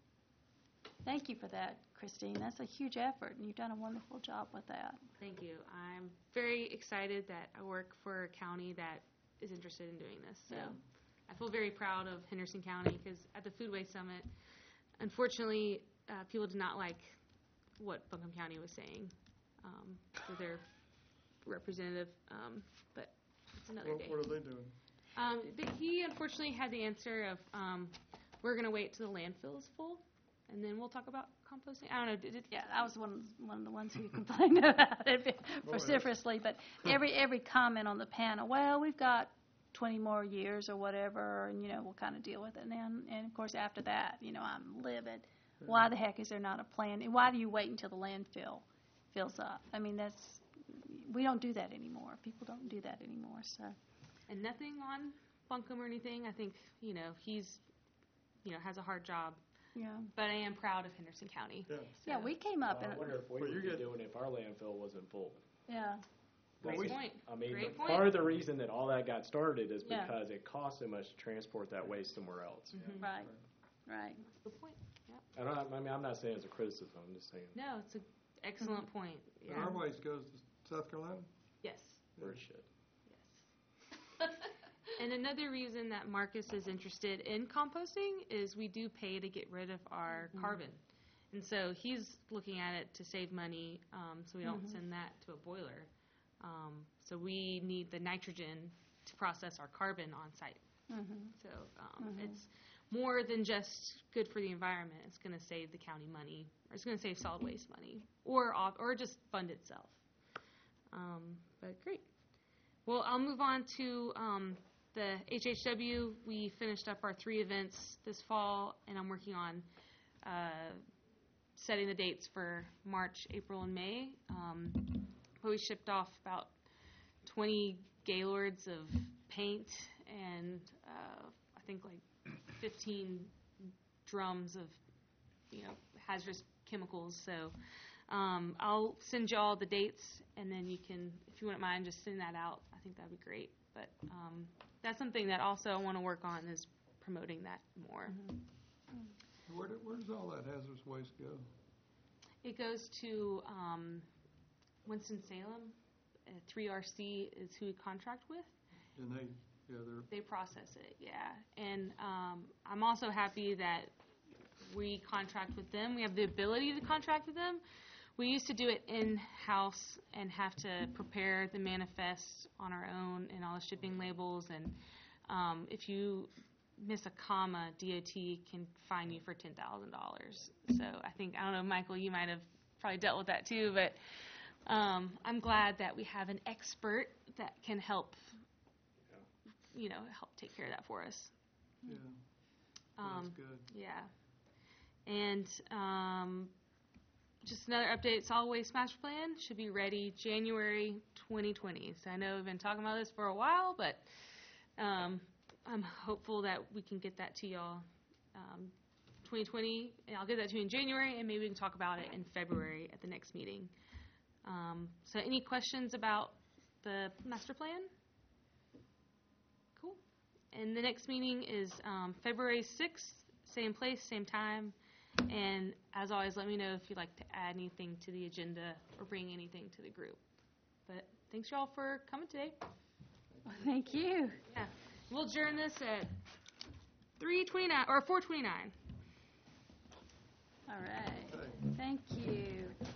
Thank you for that, Christine. That's a huge effort, and you've done a wonderful job with that. Thank you. I'm very excited that I work for a county that is interested in doing this. So Yeah. I feel very proud of Henderson County because at the Food Waste Summit, unfortunately, uh, people did not like what Buncombe County was saying um, for their representative, um, but it's another What, day. what are they doing? Um, but he unfortunately had the answer of um, we're going to wait till the landfill is full, and then we'll talk about composting. I don't know. Did it? Yeah, I was one of, one of the ones who complained about it vociferously. But every every comment on the panel, well, we've got twenty more years or whatever, and you know we'll kind of deal with it. And then, and of course after that, you know, I'm livid. Why the heck is there not a plan? And why do you wait until the landfill fills up? I mean, that's we don't do that anymore. People don't do that anymore. So And nothing on Buncombe or anything. I think you know he's you know has a hard job, yeah, but I am proud of Henderson County. Yeah. yeah, we came up Well, I and wonder if we Well, you would be get- doing it if our landfill wasn't full. yeah, Great We- point. I mean, Great the- point. part of the reason that all that got started is Yeah. because it costs so much to transport that waste somewhere else. Mhm. right, right. Good point. Yeah. And I, I mean, I'm not saying it's a criticism. I'm just saying. No, it's a excellent point. But Yeah. our waste goes to South Carolina? Yes. Or it should. Yes. And another reason that Marcus is interested in composting is we do pay to get rid of our carbon. And so he's looking at it to save money, um, so we don't send that to a boiler. Um, so we need the nitrogen to process our carbon on site. So um, it's more than just good for the environment. It's going to save the county money, or it's going to save solid waste money, or off, or just fund itself. Um, but great. Well, I'll move on to um, the H H W. We finished up our three events this fall, and I'm working on uh, setting the dates for March, April, and May. Um, but we shipped off about twenty Gaylords of paint and uh, I think like fifteen drums of, you know, hazardous chemicals. So um, I'll send you all the dates, and then you can, if you wouldn't mind, just send that out. I think that'd be great. But um, that's something that also I want to work on, is promoting that more. Where, do- where does all that hazardous waste go? It goes to um, Winston-Salem. Uh, three R C is who we contract with. And they, yeah, they're, They process it, yeah. And um, I'm also happy that we contract with them. We have the ability to contract with them. We used to do it in-house and have to prepare the manifest on our own and all the shipping labels. And um, if you miss a comma, D O T can fine you for ten thousand dollars. So I think, I don't know, Michael, you might have probably dealt with that too, but um, I'm glad that we have an expert that can help, you know, help take care of that for us. yeah, well, Um, that's good. Yeah. And um, just another update, solid waste master plan should be ready January twenty twenty. So I know we've been talking about this for a while, but um, I'm hopeful that we can get that to y'all um, twenty twenty, and I'll get that to you in January, and maybe we can talk about it in February at the next meeting. Um, so any questions about the master plan? Cool. And the next meeting is um, February sixth, same place, same time. And as always, let me know if you'd like to add anything to the agenda or bring anything to the group. But thanks y'all for coming today. Thank you. Yeah. We'll adjourn this at three twenty-nine or four twenty-nine. All right. Thank you.